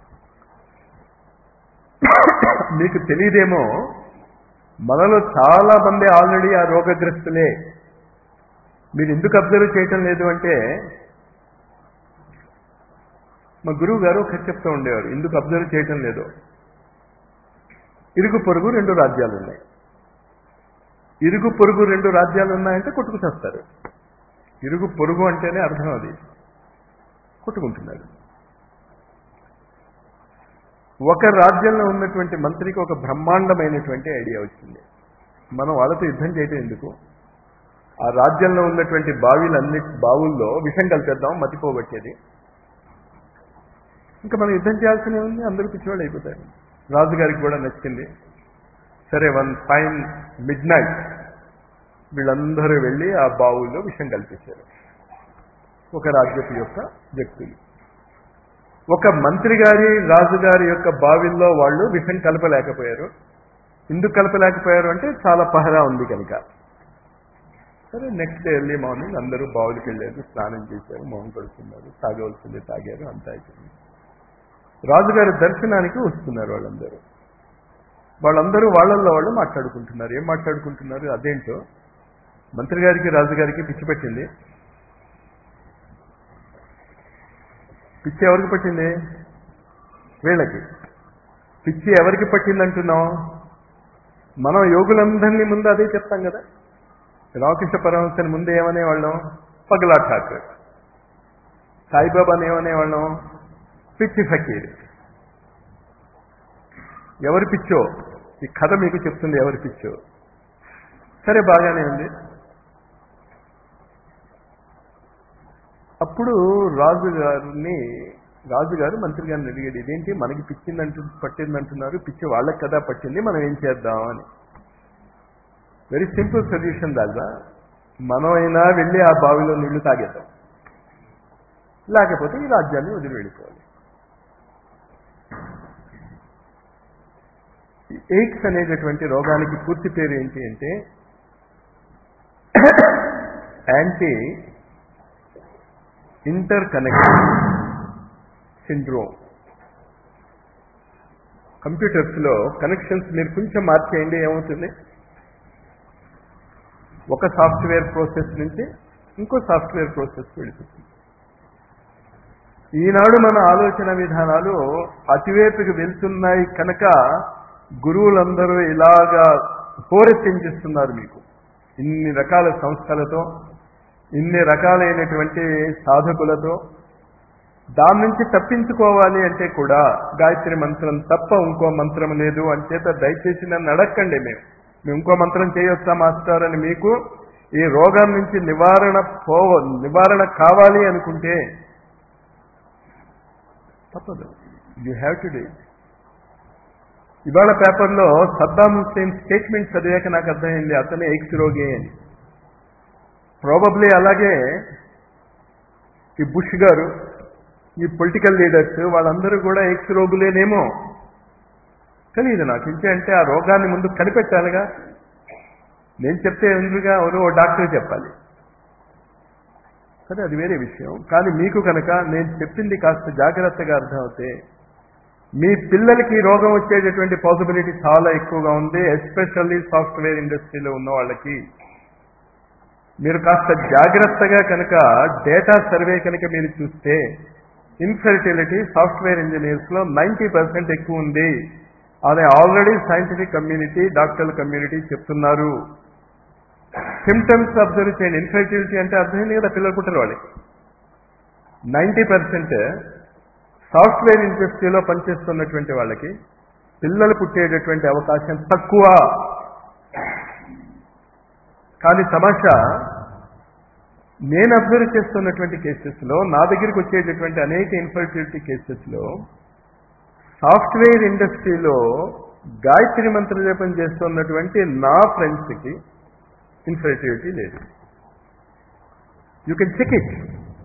మీకు తెలియదేమో, మనలో చాలా మంది ఆల్రెడీ ఆ రోగగ్రస్తులే. మీరు ఎందుకు అబ్జర్వ్ చేయటం లేదు అంటే, మా గురువు గారు ఒకటి చెప్తూ ఉండేవారు, ఎందుకు అబ్జర్వ్ చేయటం లేదు. ఇరుగు పొరుగు రెండు రాజ్యాలు ఉన్నాయి. ఇరుగు పొరుగు రెండు రాజ్యాలు ఉన్నాయంటే కొట్టుకు చేస్తారు. ఇరుగు పొరుగు అంటేనే అర్థం అది, కొట్టుకుంటున్నారు. ఒక రాజ్యంలో ఉన్నటువంటి మంత్రికి ఒక బ్రహ్మాండమైనటువంటి ఐడియా వచ్చింది, మనం వాళ్ళతో యుద్ధం చేయటం ఎందుకు, ఆ రాజ్యంలో ఉన్నటువంటి బావిలన్ని బావుల్లో విషం కలిపేద్దాం మతిపోగొట్టేది, ఇంకా మనం యుద్ధం చేయాల్సినే ఉంది, అందరూ పిచ్చివాళ్ళు అయిపోతారు. రాజుగారికి కూడా నచ్చింది. సరే, వన్ ఫైన్ మిడ్ నైట్ వీళ్ళందరూ వెళ్ళి ఆ బావుల్లో విషం కల్పించారు. ఒక రాజ్యపు యొక్క వ్యక్తులు, ఒక మంత్రి గారి రాజుగారి యొక్క బావిల్లో వాళ్ళు విషం కలపలేకపోయారు. ఎందుకు కలపలేకపోయారు అంటే చాలా పహరా ఉంది కనుక. సరే, నెక్స్ట్ డే ఎర్లీ మార్నింగ్ అందరూ బావులకి వెళ్ళారు, స్నానం చేశారు, మొహం కడుక్కున్నారు, తాగవలసింది తాగారు, అంతా అయిపోయింది. రాజుగారి దర్శనానికి వస్తున్నారు వాళ్ళందరూ. వాళ్ళందరూ వాళ్ళల్లో వాళ్ళు మాట్లాడుకుంటున్నారు. ఏం మాట్లాడుకుంటున్నారు? అదేంటో మంత్రి గారికి రాజుగారికి పిచ్చి పట్టింది. పిచ్చి ఎవరికి పట్టింది? వీళ్ళకి. పిచ్చి ఎవరికి పట్టిందంటున్నాం? మనం యోగులందరినీ ముందు అదే చెప్తాం కదా. రామకృష్ణ పరమహంసని ముందు ఏమనేవాళ్ళం? పగలా ఠాకూర్. సాయిబాబాని ఏమనేవాళ్ళం? పిచ్చి ఫకీర్. ఎవరి పిచ్చో ఈ కథ మీకు చెప్తుంది, ఎవరి పిచ్చో. సరే, బాగానే ఉంది. అప్పుడు రాజుగారిని రాజుగారు మంత్రి గారిని అడిగాడు, ఇదేంటి మనకి పిచ్చిందంటు పట్టిందంటున్నారు, పిచ్చి వాళ్ళకి కదా పట్టింది, మనం ఏం చేద్దాం అని. వెరీ సింపుల్ సొల్యూషన్ దాదా, మనమైనా వెళ్ళి ఆ బావిలో నీళ్లు తాగేద్దాం, లేకపోతే ఈ రాజ్యాన్ని వదిలి వెళ్ళిపోవాలి. ఎయిడ్స్ అనేటటువంటి రోగానికి పూర్తి పేరు ఏంటి అంటే యాంటీ ఇంటర్ కనెక్షన్ సిండ్రోమ్. కంప్యూటర్స్లో కనెక్షన్స్ మీరు కొంచెం మార్చేయండి, ఏమవుతుంది? ఒక సాఫ్ట్వేర్ ప్రాసెస్ నుంచి ఇంకో సాఫ్ట్వేర్ ప్రాసెస్కి వెళ్ళిపోతుంది. ఈనాడు మన ఆలోచన విధానాలు అతివేపుకి వెళ్తున్నాయి కనుక గురువులందరూ ఇలాగా హోరెత్తించేస్తున్నారు మీకు. ఇన్ని రకాల సంస్థలతో, ఇన్ని రకాలైనటువంటి సాధకులతో. దాని నుంచి తప్పించుకోవాలి అంటే కూడా గాయత్రి మంత్రం తప్ప ఇంకో మంత్రం లేదు. అంచేత దయచేసి నన్ను అడగండి, మేము మేము ఇంకో మంత్రం చేయొచ్చా మాస్టర్ అని. మీకు ఈ రోగం నుంచి నివారణ పో నివారణ కావాలి అనుకుంటే తప్పదు, you have to do it. ఇవాళ పేపర్లో సద్దాం హుస్సేన్ స్టేట్మెంట్ చదివాక నాకు అర్థమైంది అతనే ఎయిడ్స్ రోగి అని. ప్రాబబ్లీ అలాగే ఈ బుష్ గారు, ఈ పొలిటికల్ లీడర్స్ వాళ్ళందరూ కూడా ఎయిడ్స్ రోగులేనేమో తెలియదు నాకు. ఇంకేంటే ఆ రోగాన్ని ముందు కనిపెట్టాలిగా. నేను చెప్తే ఎందుకుగా ఎవరో ఓ డాక్టర్ చెప్పాలి, సరే అది వేరే విషయం. కానీ మీకు కనుక నేను చెప్పింది కాస్త జాగ్రత్తగా అర్థమవుతే మీ పిల్లలకి రోగం వచ్చేటటువంటి పాసిబిలిటీ చాలా ఎక్కువగా ఉంది. ఎస్పెషల్లీ సాఫ్ట్వేర్ ఇండస్ట్రీలో ఉన్న వాళ్ళకి. మీరు కాస్త జాగ్రత్తగా కనుక డేటా సర్వే కనుక మీరు చూస్తే ఇన్ఫెర్టిలిటీ సాఫ్ట్వేర్ ఇంజనీర్స్లో నైంటీ పర్సెంట్ ఎక్కువ ఉంది. అదే ఆల్రెడీ సైంటిఫిక్ కమ్యూనిటీ, డాక్టర్ల కమ్యూనిటీ చెప్తున్నారు. సిమ్టమ్స్ అబ్జర్వ్ చేయండి. ఇన్ఫెర్టిలిటీ అంటే అర్థమైంది కదా, పిల్లలు పుట్టిన వాళ్ళకి నైంటీ పర్సెంట్ సాఫ్ట్వేర్ ఇండస్ట్రీలో పనిచేస్తున్నటువంటి వాళ్ళకి పిల్లలు పుట్టేటటువంటి అవకాశం తక్కువ. కానీ తమాషా, నేను అబ్జర్వ్ చేస్తున్నటువంటి కేసెస్లో, నా దగ్గరికి వచ్చేటటువంటి అనేక ఇన్ఫర్టిలిటీ కేసెస్లో సాఫ్ట్వేర్ ఇండస్ట్రీలో గాయత్రి మంత్ర జపం చేస్తున్నటువంటి నా ఫ్రెండ్స్కి ఇన్ఫర్టిలిటీ లేదు. You can check it.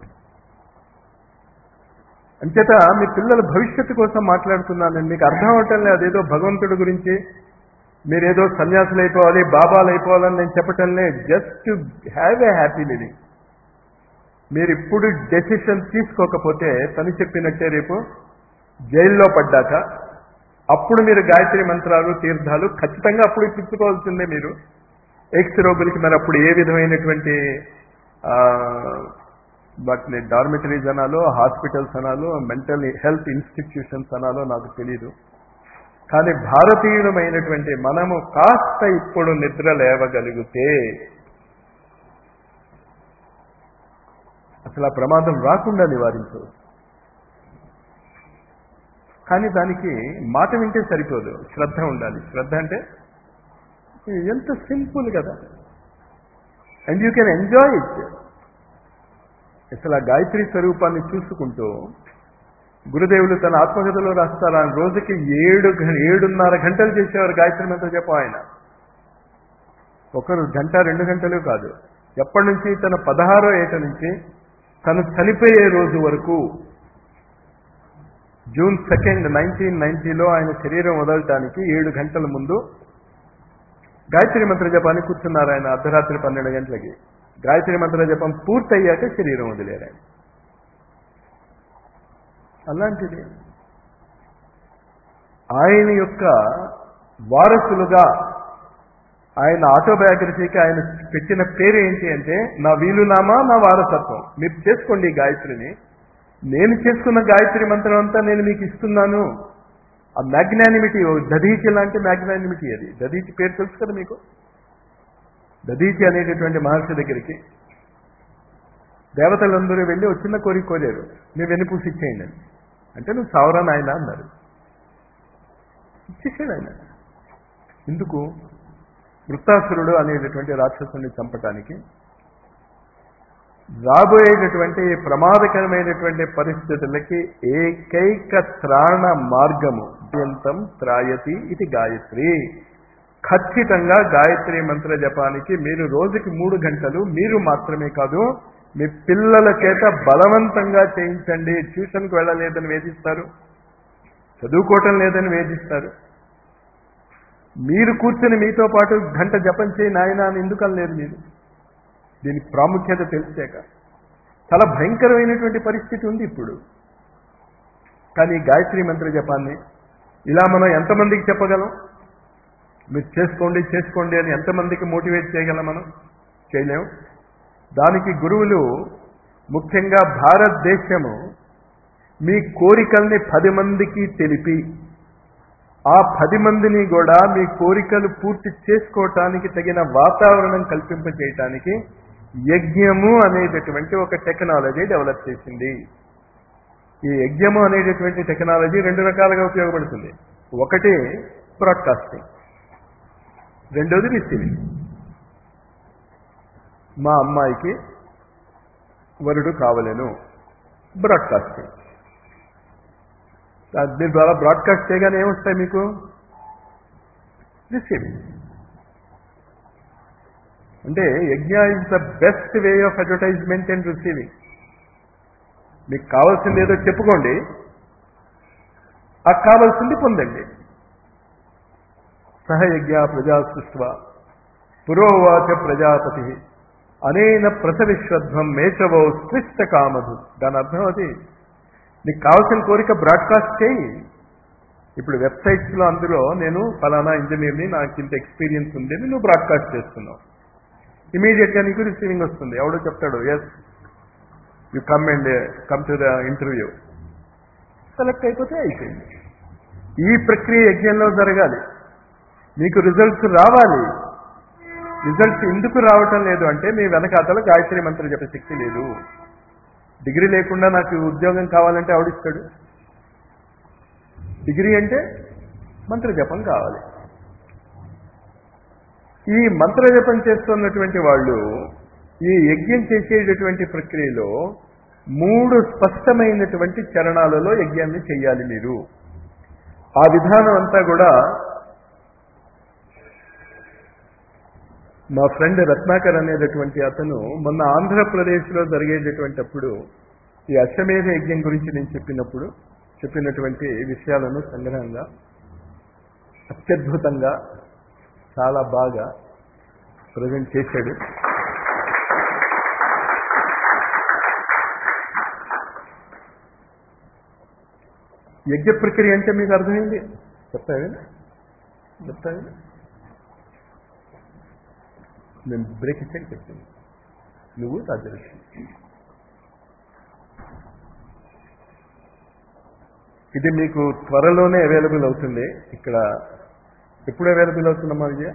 అంచేత మీ పిల్లల భవిష్యత్తు కోసం మాట్లాడుతున్నాను. మీకు అర్థం అవటం లేదు. అదేదో భగవంతుడి గురించి మీరేదో సన్యాసులు అయిపోవాలి, బాబాలు అయిపోవాలని నేను చెప్పటం లేదు. Just have a happy living. మీరు ఇప్పుడు డెసిషన్ తీసుకోకపోతే తను చెప్పినట్టే రేపు జైల్లో పడ్డాక అప్పుడు మీరు గాయత్రి మంత్రాలు, తీర్థాలు ఖచ్చితంగా అప్పుడు ఇప్పించుకోవాల్సిందే. మీరు ఎక్స్ రోగులకి మరి అప్పుడు ఏ విధమైనటువంటి వాటిని డార్మిటరీస్ అనాలో, హాస్పిటల్స్ అనాలో, మెంటల్ హెల్త్ ఇన్స్టిట్యూషన్స్ అనాలో నాకు తెలీదు. కానీ భారతీయులమైనటువంటి మనము కాస్త ఇప్పుడు నిద్ర లేవగలిగితే అసలు ఆ ప్రమాదం రాకుండా నివారించవచ్చు. కానీ దానికి మాట వింటే సరిపోదు, శ్రద్ధ ఉండాలి. శ్రద్ధ అంటే ఎంత సింపుల్ కదా, and you can enjoy it. అసలు ఆ గాయత్రి స్వరూపాన్ని చూసుకుంటూ గురుదేవులు తన ఆత్మకథలో రాస్తారు, ఆయన రోజుకి ఏడు ఏడున్నర గంటలు చేసేవారు గాయత్రి మంత్ర జపం. ఆయన ఒకరు గంట రెండు గంటలు కాదు. ఎప్పటి నుంచి? తన పదహారో ఏట నుంచి తను చనిపోయే రోజు వరకు, జూన్ సెకండ్ నైన్టీన్ నైన్టీలో ఆయన శరీరం వదలటానికి ఏడు గంటల ముందు గాయత్రి మంత్ర జపాన్ని కూర్చున్నారు ఆయన. అర్ధరాత్రి పన్నెండు గంటలకి గాయత్రి మంత్ర జపం పూర్తయ్యాక శరీరం వదిలేరు ఆయన. అలాంటిది ఆయన యొక్క వారసులుగా ఆయన ఆటోబయోగ్రఫీకి ఆయన పెట్టిన పేరు ఏంటి అంటే, నా వీలునామా నా వారసత్వం. మీరు చేసుకోండి ఈ గాయత్రిని, నేను చేసుకున్న గాయత్రి మంత్రం అంతా నేను మీకు ఇస్తున్నాను. ఆ మ్యాగ్నానిమిటీ, దధీచి లాంటి మ్యాగ్నానిమిటీ అది. దధీచి పేరు తెలుసు కదా మీకు. దధీచి అనేటటువంటి మహర్షి దగ్గరికి దేవతలందరూ వెళ్ళి ఒక చిన్న కోరిక కోరారు, మీరు వెన్నుపూసి ఇచ్చేయండి అని. అంటే నువ్వు సావరాన్ ఆయన అన్నారు. ఇచ్చేసాడు ఆయన. ఎందుకు? వృత్తాసురుడు అనేటటువంటి రాక్షసుని చంపటానికి. రాబోయేటటువంటి ప్రమాదకరమైనటువంటి పరిస్థితులకి ఏకైక త్రాణ మార్గము అత్యంతం త్రాయతి ఇది గాయత్రి. ఖచ్చితంగా గాయత్రి మంత్ర జపానికి మీరు రోజుకి మూడు గంటలు మీరు మాత్రమే కాదు, మీ పిల్లల చేత బలవంతంగా చేయించండి. ట్యూషన్కి వెళ్ళలేదని వేధిస్తారు, చదువుకోవటం లేదని వేధిస్తారు. మీరు కూర్చొని మీతో పాటు గంట జపం చేయి నాయన అని ఎందుకు అనలేదు మీరు? దీని ప్రాముఖ్యత తెలిసాక. చాలా భయంకరమైనటువంటి పరిస్థితి ఉంది ఇప్పుడు. కానీ గాయత్రి మంత్ర జపాన్ని ఇలా మనం ఎంతమందికి చెప్పగలం? మీరు చేసుకోండి చేసుకోండి అని ఎంతమందికి మోటివేట్ చేయగలం? మనం చేయలేము. దానికి గురువులు, ముఖ్యంగా భారతదేశము మీ కోరికల్ని పది మందికి తెలిపి ఆ పది మందిని కూడా మీ కోరికలు పూర్తి చేసుకోవటానికి తగిన వాతావరణం కల్పింపచేయటానికి యజ్ఞము అనేటటువంటి ఒక టెక్నాలజీ డెవలప్ చేసింది. ఈ యజ్ఞము అనేటటువంటి టెక్నాలజీ రెండు రకాలుగా ఉపయోగపడుతుంది. ఒకటి బ్రాడ్కాస్టింగ్, రెండోది రిసీవింగ్. మా అమ్మాయికి వరుడు కావలేను, బ్రాడ్కాస్టింగ్. దీని ద్వారా బ్రాడ్కాస్ట్ చేయగానే ఏమొస్తాయి మీకు? రిసీవింగ్. అంటే yajna is the best way of advertisement and receiving. మీకు కావాల్సింది ఏదో చెప్పుకోండి, ఆ కావాల్సింది పొందండి. సహయజ్ఞ ప్రజా సృష్ట్వా పురోవాచ ప్రజాపతి అనేన ప్రసవిశ్వధ్వం మేషవో స్పృష్ట కామధు. దాని అర్థం అది. నీకు కావాల్సిన కోరిక బ్రాడ్కాస్ట్ చేయి. ఇప్పుడు వెబ్సైట్స్లో అందులో నేను ఫలానా ఇంజనీర్ని, నాకు ఇంత ఎక్స్పీరియన్స్ ఉంది అని నువ్వు బ్రాడ్కాస్ట్ చేస్తున్నావు. ఇమీడియట్గా నీకు రిసీవింగ్ వస్తుంది. ఎవడో చెప్తాడు, yes you come and come to the interview. Select అయిపోతే అయిపోయింది. ఈ ప్రక్రియ యజ్ఞంలో జరగాలి. మీకు రిజల్ట్స్ రావాలి. రిజల్ట్స్ ఎందుకు రావటం లేదు అంటే మీ వెనకాతల గాయత్రి మంత్ర జప శక్తి లేదు. డిగ్రీ లేకుండా నాకు ఉద్యోగం కావాలంటే ఆవిడిస్తాడు. డిగ్రీ అంటే మంత్ర జపం కావాలి. ఈ మంత్ర జపం చేస్తున్నటువంటి వాళ్ళు ఈ యజ్ఞం చేసేటటువంటి ప్రక్రియలో మూడు స్పష్టమైనటువంటి చరణాలలో యజ్ఞాన్ని చెయ్యాలి మీరు. ఆ విధానం అంతా కూడా మా ఫ్రెండ్ రత్నాకర్ అనేటటువంటి అతను మొన్న ఆంధ్రప్రదేశ్లో జరిగేటటువంటి అప్పుడు ఈ అశ్వమేధ యజ్ఞం గురించి నేను చెప్పినప్పుడు చెప్పినటువంటి విషయాలను సంగ్రహంగా అత్యద్భుతంగా చాలా బాగా ప్రజెంట్ చేశాడు. యజ్ఞ ప్రక్రియ అంటే మీకు అర్థమైంది? చెప్తావే చెప్తావే నేను బ్రేక్ ఇచ్చాక చెప్తాను. నువ్వు రాజలక్ష్మి. ఇది మీకు త్వరలోనే అవైలబుల్ అవుతుంది. ఇక్కడ ఎప్పుడు అవైలబుల్ అవుతుందమ్మా విజయ?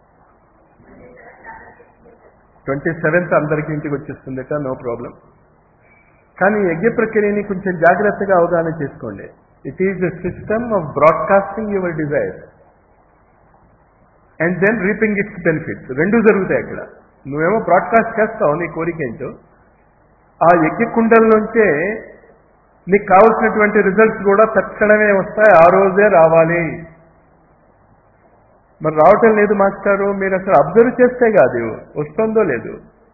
ట్వంటీ సెవెంత్ అందరికీ ఇంటికి వచ్చేస్తుందట, నో ప్రాబ్లం. కానీ యజ్ఞ ప్రక్రియని కొంచెం జాగ్రత్తగా అవగాహన చేసుకోండి. It is a system of broadcasting your desire and then reaping its benefits. రెండు జరుగుతాయి అక్కడ. నువ్వేమో బ్రాడ్కాస్ట్ చేస్తావు నీ కోరిక ఏంటో, ఆ యజ్ఞ కుండల్లోంచే నీకు కావాల్సినటువంటి రిజల్ట్స్ కూడా తక్షణమే వస్తాయి, ఆ రోజే రావాలి. మరి రావటం లేదు మాస్టారు, మీరు అసలు అబ్జర్వ్ చేస్తే కాదు వస్తుందో లేదు.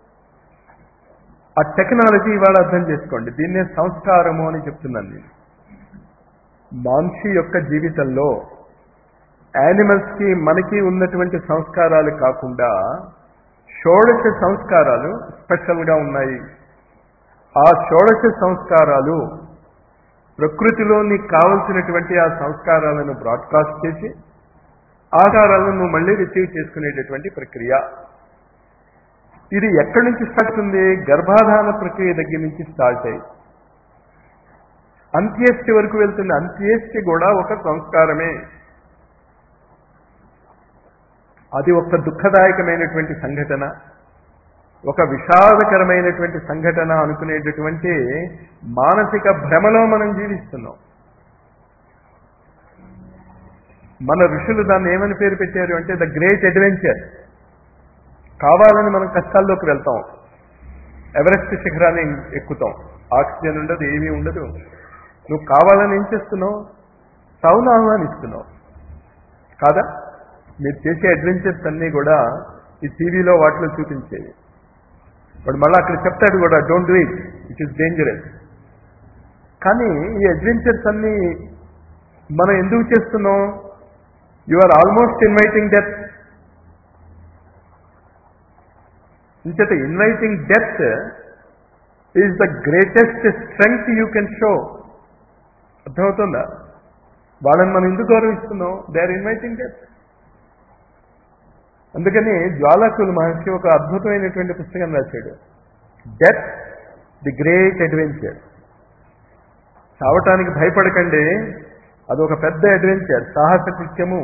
ఆ టెక్నాలజీ ఇవాళ అర్థం చేసుకోండి. దీన్నే సంస్కారము అని చెప్తున్నాను నేను. మనిషి యొక్క జీవితంలో యానిమల్స్కి మనకి ఉన్నటువంటి సంస్కారాలు కాకుండా షోడశ సంస్కారాలు స్పెషల్గా ఉన్నాయి. ఆ షోడశ సంస్కారాలు ప్రకృతిలో నీకు కావలసినటువంటి ఆ సంస్కారాలను బ్రాడ్కాస్ట్ చేసి ఆకారాలను నువ్వు మళ్ళీ రిసీవ్ చేసుకునేటటువంటి ప్రక్రియ. ఇది ఎక్కడి నుంచి స్టార్ట్ ఉంది? గర్భాధాన ప్రక్రియ దగ్గర నుంచి స్టార్ట్ అయ్యి అంత్యేష్టి వరకు వెళ్తుంది. అంత్యేష్టి కూడా ఒక సంస్కారమే. అది ఒక దుఃఖదాయకమైనటువంటి సంఘటన, ఒక విషాదకరమైనటువంటి సంఘటన అనుకునేటటువంటి మానసిక భ్రమలో మనం జీవిస్తున్నాం. మన ఋషులు దాన్ని ఏమని పేరు పెట్టారు అంటే ద గ్రేట్ అడ్వెంచర్. కావాలని మనం కష్టాల్లోకి వెళ్తాం, ఎవరెస్ట్ శిఖరాన్ని ఎక్కుతాం, ఆక్సిజన్ ఉండదు, ఏమీ ఉండదు. నువ్వు కావాలని ఏం చేస్తున్నావు? సావును ఆహ్వానిస్తున్నావు కాదా? మీరు చేసే అడ్వెంచర్స్ అన్నీ కూడా ఈ టీవీలో వాటిలో చూపించేవి. వాడు మళ్ళీ అక్కడ చెప్తాడు కూడా, don't do it, it is dangerous. కానీ ఈ అడ్వెంచర్స్ అన్నీ మనం ఎందుకు చేస్తున్నాం? You are almost inviting death. ఇంచేత inviting death is the greatest strength you can show. అర్థమవుతుందా? వాళ్ళని మనం ఎందుకు గౌరవిస్తున్నాం? They are inviting death. అందుకని జ్వాలాకుల మహర్షి ఒక అద్భుతమైనటువంటి పుస్తకం రాశాడు, డెత్ ది గ్రేట్ అడ్వెంచర్. చావటానికి భయపడకండి, అదొక పెద్ద అడ్వెంచర్, సాహస కృత్యము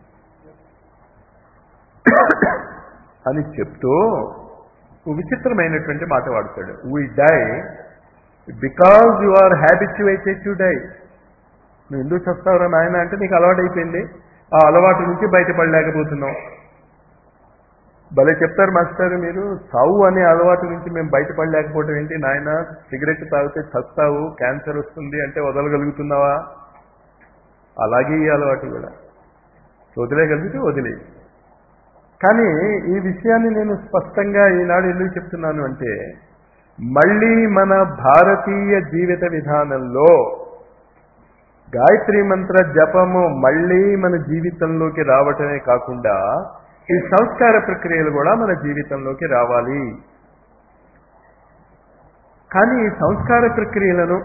అని చెప్తూ విచిత్రమైనటువంటి మాట వాడతాడు. We die because you are habituated to die. నువ్వు ఎందుకు చస్తావురా నాయన అంటే నీకు అలవాటు అయిపోయింది, ఆ అలవాటు నుంచి బయటపడలేకపోతున్నావు. భలే చెప్తారు మాస్టర్ మీరు, చావు అనే అలవాటు నుంచి మేము బయటపడలేకపోవటం ఏంటి నాయన? సిగరెట్ తాగితే చస్తావు, క్యాన్సర్ వస్తుంది అంటే వదలగలుగుతున్నావా? అలాగే ఈ అలవాటు కూడా వదిలేయగలిగితే వదిలే. కానీ ఈ విషయాన్ని నేను స్పష్టంగా ఈనాడు ఎందుకు చెప్తున్నాను అంటే, మళ్ళీ మన భారతీయ జీవిత విధానంలో గాయత్రి మంత్ర జపము మళ్ళీ మన జీవితంలోకి రావటమే కాకుండా ఈ సంస్కార ప్రక్రియలు కూడా మన జీవితంలోకి రావాలి. కానీ ఈ సంస్కార ప్రక్రియలను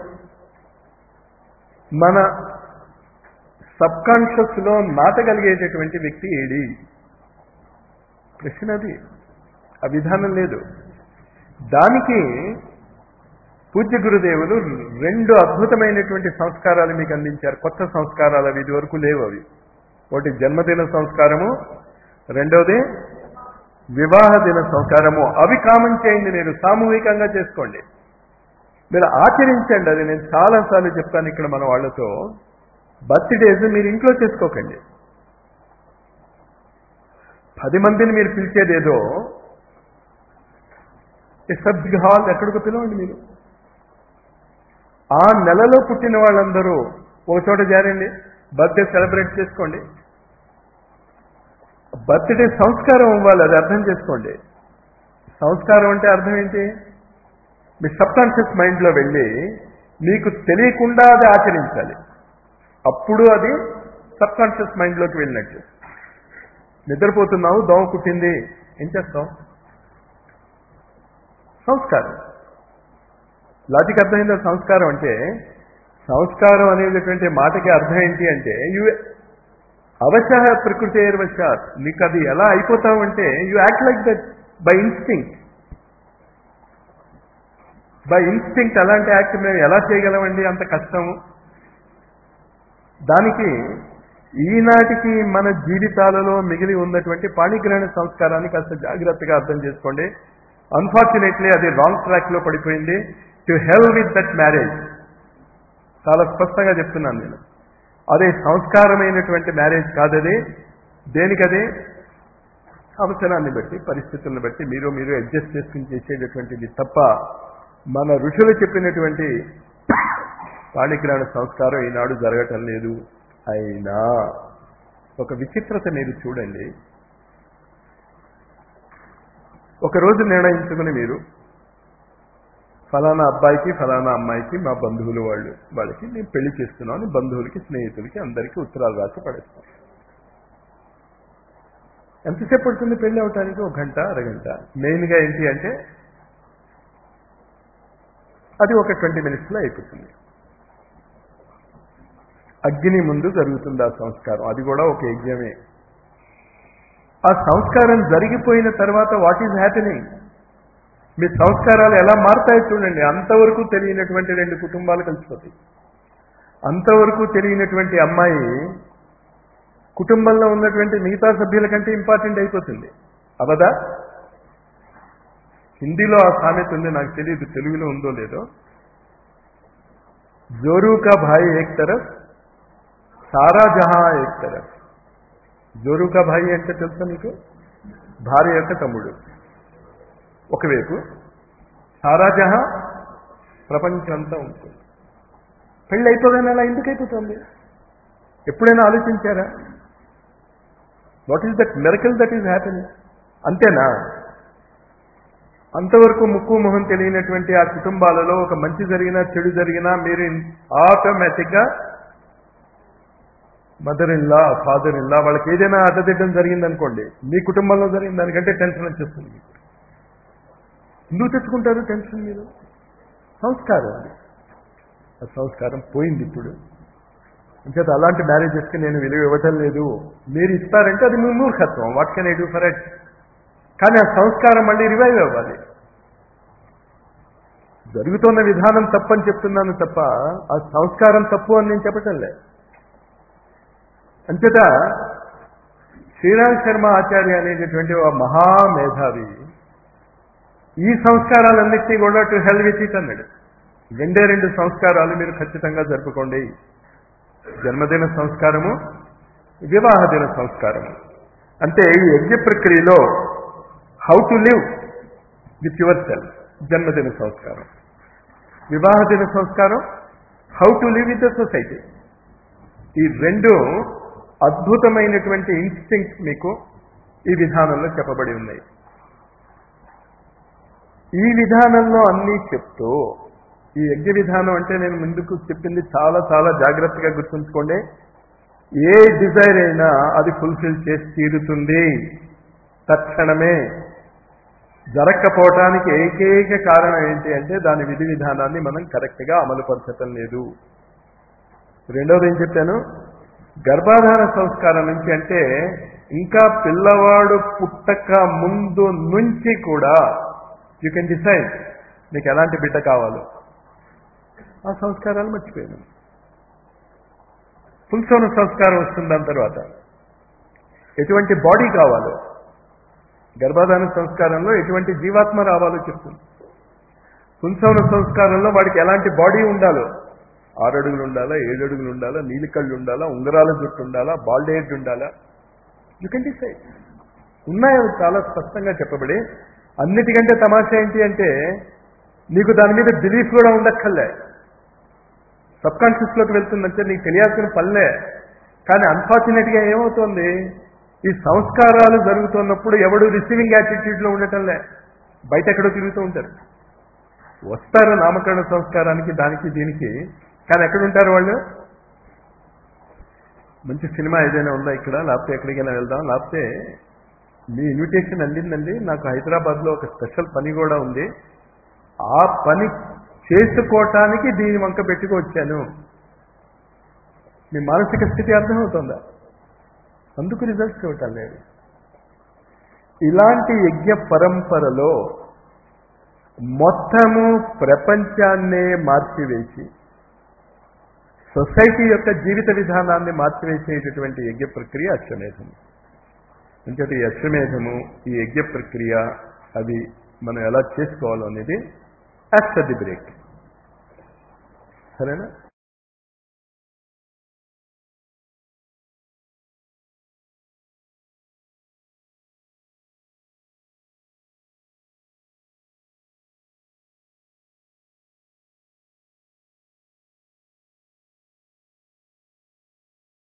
మన సబ్ కాన్షియస్ లో నాటగలిగేటటువంటి వ్యక్తి ఏడి? ప్రశ్న అది. ఆ విధానం లేదు. దానికి పూజ్య గురుదేవులు రెండు అద్భుతమైనటువంటి సంస్కారాలు మీకు అందించారు. కొత్త సంస్కారాలు అవి, ఇది వరకు లేవు అవి. ఒకటి జన్మదిన సంస్కారము, రెండవది వివాహ దిన సంస్కారము. అవి కామన్ చేయండి, మీరు సామూహికంగా చేసుకోండి, మీరు ఆచరించండి. అది నేను చాలాసార్లు చెప్తాను ఇక్కడ మన వాళ్ళతో. బర్త్డేస్ మీరు ఇంట్లో చేసుకోకండి. పది మందిని మీరు పిలిచేదేదో సబ్ హాల్ ఎక్కడికి పిలవండి. మీరు ఆ నెలలో పుట్టిన వాళ్ళందరూ ఒక చోట చేరండి, బర్త్డే సెలబ్రేట్ చేసుకోండి. బర్త్డే సంస్కారం అవ్వాలి, అది అర్థం చేసుకోండి. సంస్కారం అంటే అర్థం ఏంటి? మీ సబ్ కాన్షియస్ మైండ్లో వెళ్ళి మీకు తెలియకుండా అది ఆచరించాలి. అప్పుడు అది సబ్ కాన్షియస్ మైండ్లోకి వెళ్ళినట్టు. నిద్రపోతున్నావు, దోమ కుట్టింది, ఏం చేస్తాం? సంస్కారం. లాజిక్ అర్థమైందా? సంస్కారం అంటే, సంస్కారం అనేటటువంటి మాటకి అర్థం ఏంటి అంటే, యు అవశ ప్రకృతి వశాత్, నీకు అది ఎలా అయిపోతావంటే you act like that by instinct. By instinct అలాంటి యాక్ట్ మేము ఎలా చేయగలమండి? అంత కష్టము. దానికి ఈనాటికి మన జీవితాలలో మిగిలి ఉన్నటువంటి పాణిగ్రహణ సంస్కారాన్ని కాస్త జాగ్రత్తగా అర్థం చేసుకోండి. అన్ఫార్చునేట్లీ అది రాంగ్ ట్రాక్లో పడిపోయింది. To hell with that marriage. చాలా స్పష్టంగా చెప్తున్నాను నేను. అదే సంస్కారమైనటువంటి మ్యారేజ్ కాదది. దేనికది? అవసరాన్ని బట్టి, పరిస్థితులను బట్టి మీరు మీరు అడ్జస్ట్ చేసుకుని చేసేటటువంటిది తప్ప మన ఋషులు చెప్పినటువంటి పాణిగ్రహణ సంస్కారం ఈనాడు జరగటం లేదు. అయినా ఒక విచిత్రత మీరు చూడండి. ఒకరోజు నిర్ణయించుకుని మీరు ఫలానా అబ్బాయికి ఫలానా అమ్మాయికి మా బంధువులు వాళ్ళు వాళ్ళకి నేను పెళ్లి చేస్తున్నాను, బంధువులకి స్నేహితులకి అందరికీ ఉత్తరాలు రాసి పడేస్తాను. ఎంతసేపు పడుతుంది పెళ్లి అవటానికి? ఒక గంట అరగంట. మెయిన్గా ఏంటి అంటే అది ఒక ట్వంటీ మినిట్స్లో అయిపోతుంది. అగ్ని ముందు జరుగుతుంది ఆ సంస్కారం. అది కూడా ఒక యజ్ఞమే. ఆ సంస్కారం జరిగిపోయిన తర్వాత వాట్ ఈజ్ హ్యాపెనింగ్? మీ సంస్కారాలు ఎలా మారుతాయో చూడండి. అంతవరకు తెలియనటువంటి రెండు కుటుంబాలు కలిసిపోతాయి. అంతవరకు తెలియనటువంటి అమ్మాయి కుటుంబంలో ఉన్నటువంటి మిగతా సభ్యుల కంటే ఇంపార్టెంట్ అయిపోతుంది. అవదా? హిందీలో ఆ సామెత ఉంది, నాకు తెలియదు తెలుగులో ఉందో లేదో. జోరు కా భాయ్ ఏక్ తరఫ్, సారా జహా ఏక్ తరఫ్. జోరు కా భాయ్ అంటే తెలుసా మీకు? భార్య యొక్క తమ్ముడు ఒకవైపు, సారా జహా ప్రపంచం అంతా ఉంటుంది. పెళ్ళి అయిపోగానే అలా ఎందుకు అయిపోతుంది? ఎప్పుడైనా ఆలోచించారా? What is that miracle that is happening? అంతేనా? అంతవరకు ముక్కు మొహం తెలియనటువంటి ఆ కుటుంబాలలో ఒక మంచి జరిగినా చెడు జరిగినా మీరు ఆటోమేటిక్గా mother in law, father in law వాళ్ళకి ఏదైనా అడ్డదిడ్డం జరిగిందనుకోండి, మీ కుటుంబంలో జరిగిన దానికంటే టెన్షన్ వచ్చేస్తుంది మీకు. ఎందుకు తెచ్చుకుంటారు టెన్షన్ మీరు? సంస్కారం. ఆ సంస్కారం పోయింది ఇప్పుడు. ఇంకేత అలాంటి మ్యారేజెస్కి నేను విలువ ఇవ్వటం లేదు. మీరు ఇస్తారంటే అది మీ మూర్ఖత్వం. What can I do for it? కానీ ఆ సంస్కారం మళ్ళీ రివైవ్ అవ్వాలి. జరుగుతున్న విధానం తప్పని చెప్తున్నాను తప్ప ఆ సంస్కారం తప్పు అని నేను చెప్పటం లేదు. అంచేత శ్రీరామ్ శర్మ ఆచార్య అనేటటువంటి ఒక మహామేధావి ఈ సంస్కారాలన్నింటినీ కూడా టు హెల్ విత్ ఇట్ అన్నాడు. రెండే రెండు సంస్కారాలు మీరు ఖచ్చితంగా జరుపుకోండి. జన్మదిన సంస్కారము, వివాహ దిన సంస్కారము. అంటే ఈ యజ్ఞ ప్రక్రియలో how to live with yourself, జన్మదిన సంస్కారం. వివాహ దిన సంస్కారం, how to live with the society. ఈ రెండు అద్భుతమైనటువంటి ఇన్స్టింక్ట్స్ మీకు ఈ విధానంలో చెప్పబడి ఉన్నాయి. ఈ విధానంలో అన్నీ చెప్తూ, ఈ యజ్ఞ విధానం అంటే నేను ముందుకు చెప్పింది చాలా చాలా జాగ్రత్తగా గుర్తుంచుకోండి. ఏ డిజైర్ అయినా అది ఫుల్ఫిల్ చేసి తీరుతుంది తక్షణమే. జరగకపోవటానికి ఏకైక కారణం ఏంటి అంటే దాని విధి విధానాన్ని మనం కరెక్ట్గా అమలుపరచటం లేదు. రెండవది ఏం చెప్పాను? గర్భాధాన సంస్కారం నుంచి అంటే ఇంకా పిల్లవాడు పుట్టక ముందు నుంచి కూడా యూ కెన్ డిసైడ్ మీకు ఎలాంటి బిడ్డ కావాలో. ఆ సంస్కారాలు మర్చిపోయాను. పుంసవన సంస్కారం వస్తుంది. దాని తర్వాత ఎటువంటి బాడీ కావాలో, గర్భాధాన సంస్కారంలో ఎటువంటి జీవాత్మ రావాలో చెప్తుంది. పుంసవన సంస్కారంలో వాడికి ఎలాంటి బాడీ ఉండాలో, ఆరు అడుగులు ఉండాలా, ఏడు అడుగులు ఉండాలా, నీలికళ్ళు ఉండాలా, ఉంగరాల జుట్టు ఉండాలా, బాల్డ్ హెడ్ ఉండాలా, యూ కెన్ డిసైడ్. ఉన్నాయి అవి చాలా స్పష్టంగా చెప్పబడి. అన్నిటికంటే తమాషా ఏంటి అంటే నీకు దాని మీద బిలీఫ్ కూడా ఉండక్కర్లే. సబ్ కాన్షియస్లోకి వెళ్తుందంటే నీకు తెలియాల్సిన పనిలే. కానీ అన్ఫార్చునేట్గా ఏమవుతోంది, ఈ సంస్కారాలు జరుగుతున్నప్పుడు ఎవడు రిసీవింగ్ యాటిట్యూడ్లో ఉండటంలే, బయట ఎక్కడో తిరుగుతూ ఉంటారు. వస్తారు నామకరణ సంస్కారానికి, దానికి దీనికి, కానీ ఎక్కడుంటారు వాళ్ళు? మంచి సినిమా ఏదైనా ఉందా ఇక్కడ, లేకపోతే ఎక్కడికైనా వెళ్దాం, లేకపోతే మీ ఇన్విటేషన్ అందిందండి, నాకు హైదరాబాద్లో ఒక స్పెషల్ పని కూడా ఉంది, ఆ పని చేసుకోవటానికి దీని వంక పెట్టుకు వచ్చాను. మీ మానసిక స్థితి అర్థమవుతుందా? అందుకు రిజల్ట్స్ ఇవ్వటం లేదు. ఇలాంటి యజ్ఞ పరంపరలో మొత్తము ప్రపంచాన్నే మార్చివేసి సొసైటీ యొక్క జీవిత విధానాన్ని మార్చివేసేటటువంటి యజ్ఞ ప్రక్రియ అశ్వమేధము. ఎందుకంటే ఈ అశ్వమేధము, ఈ యజ్ఞ ప్రక్రియ, అది మనం ఎలా చేసుకోవాలో అనేది ఆఫ్టర్ ది బ్రేక్. సరేనా?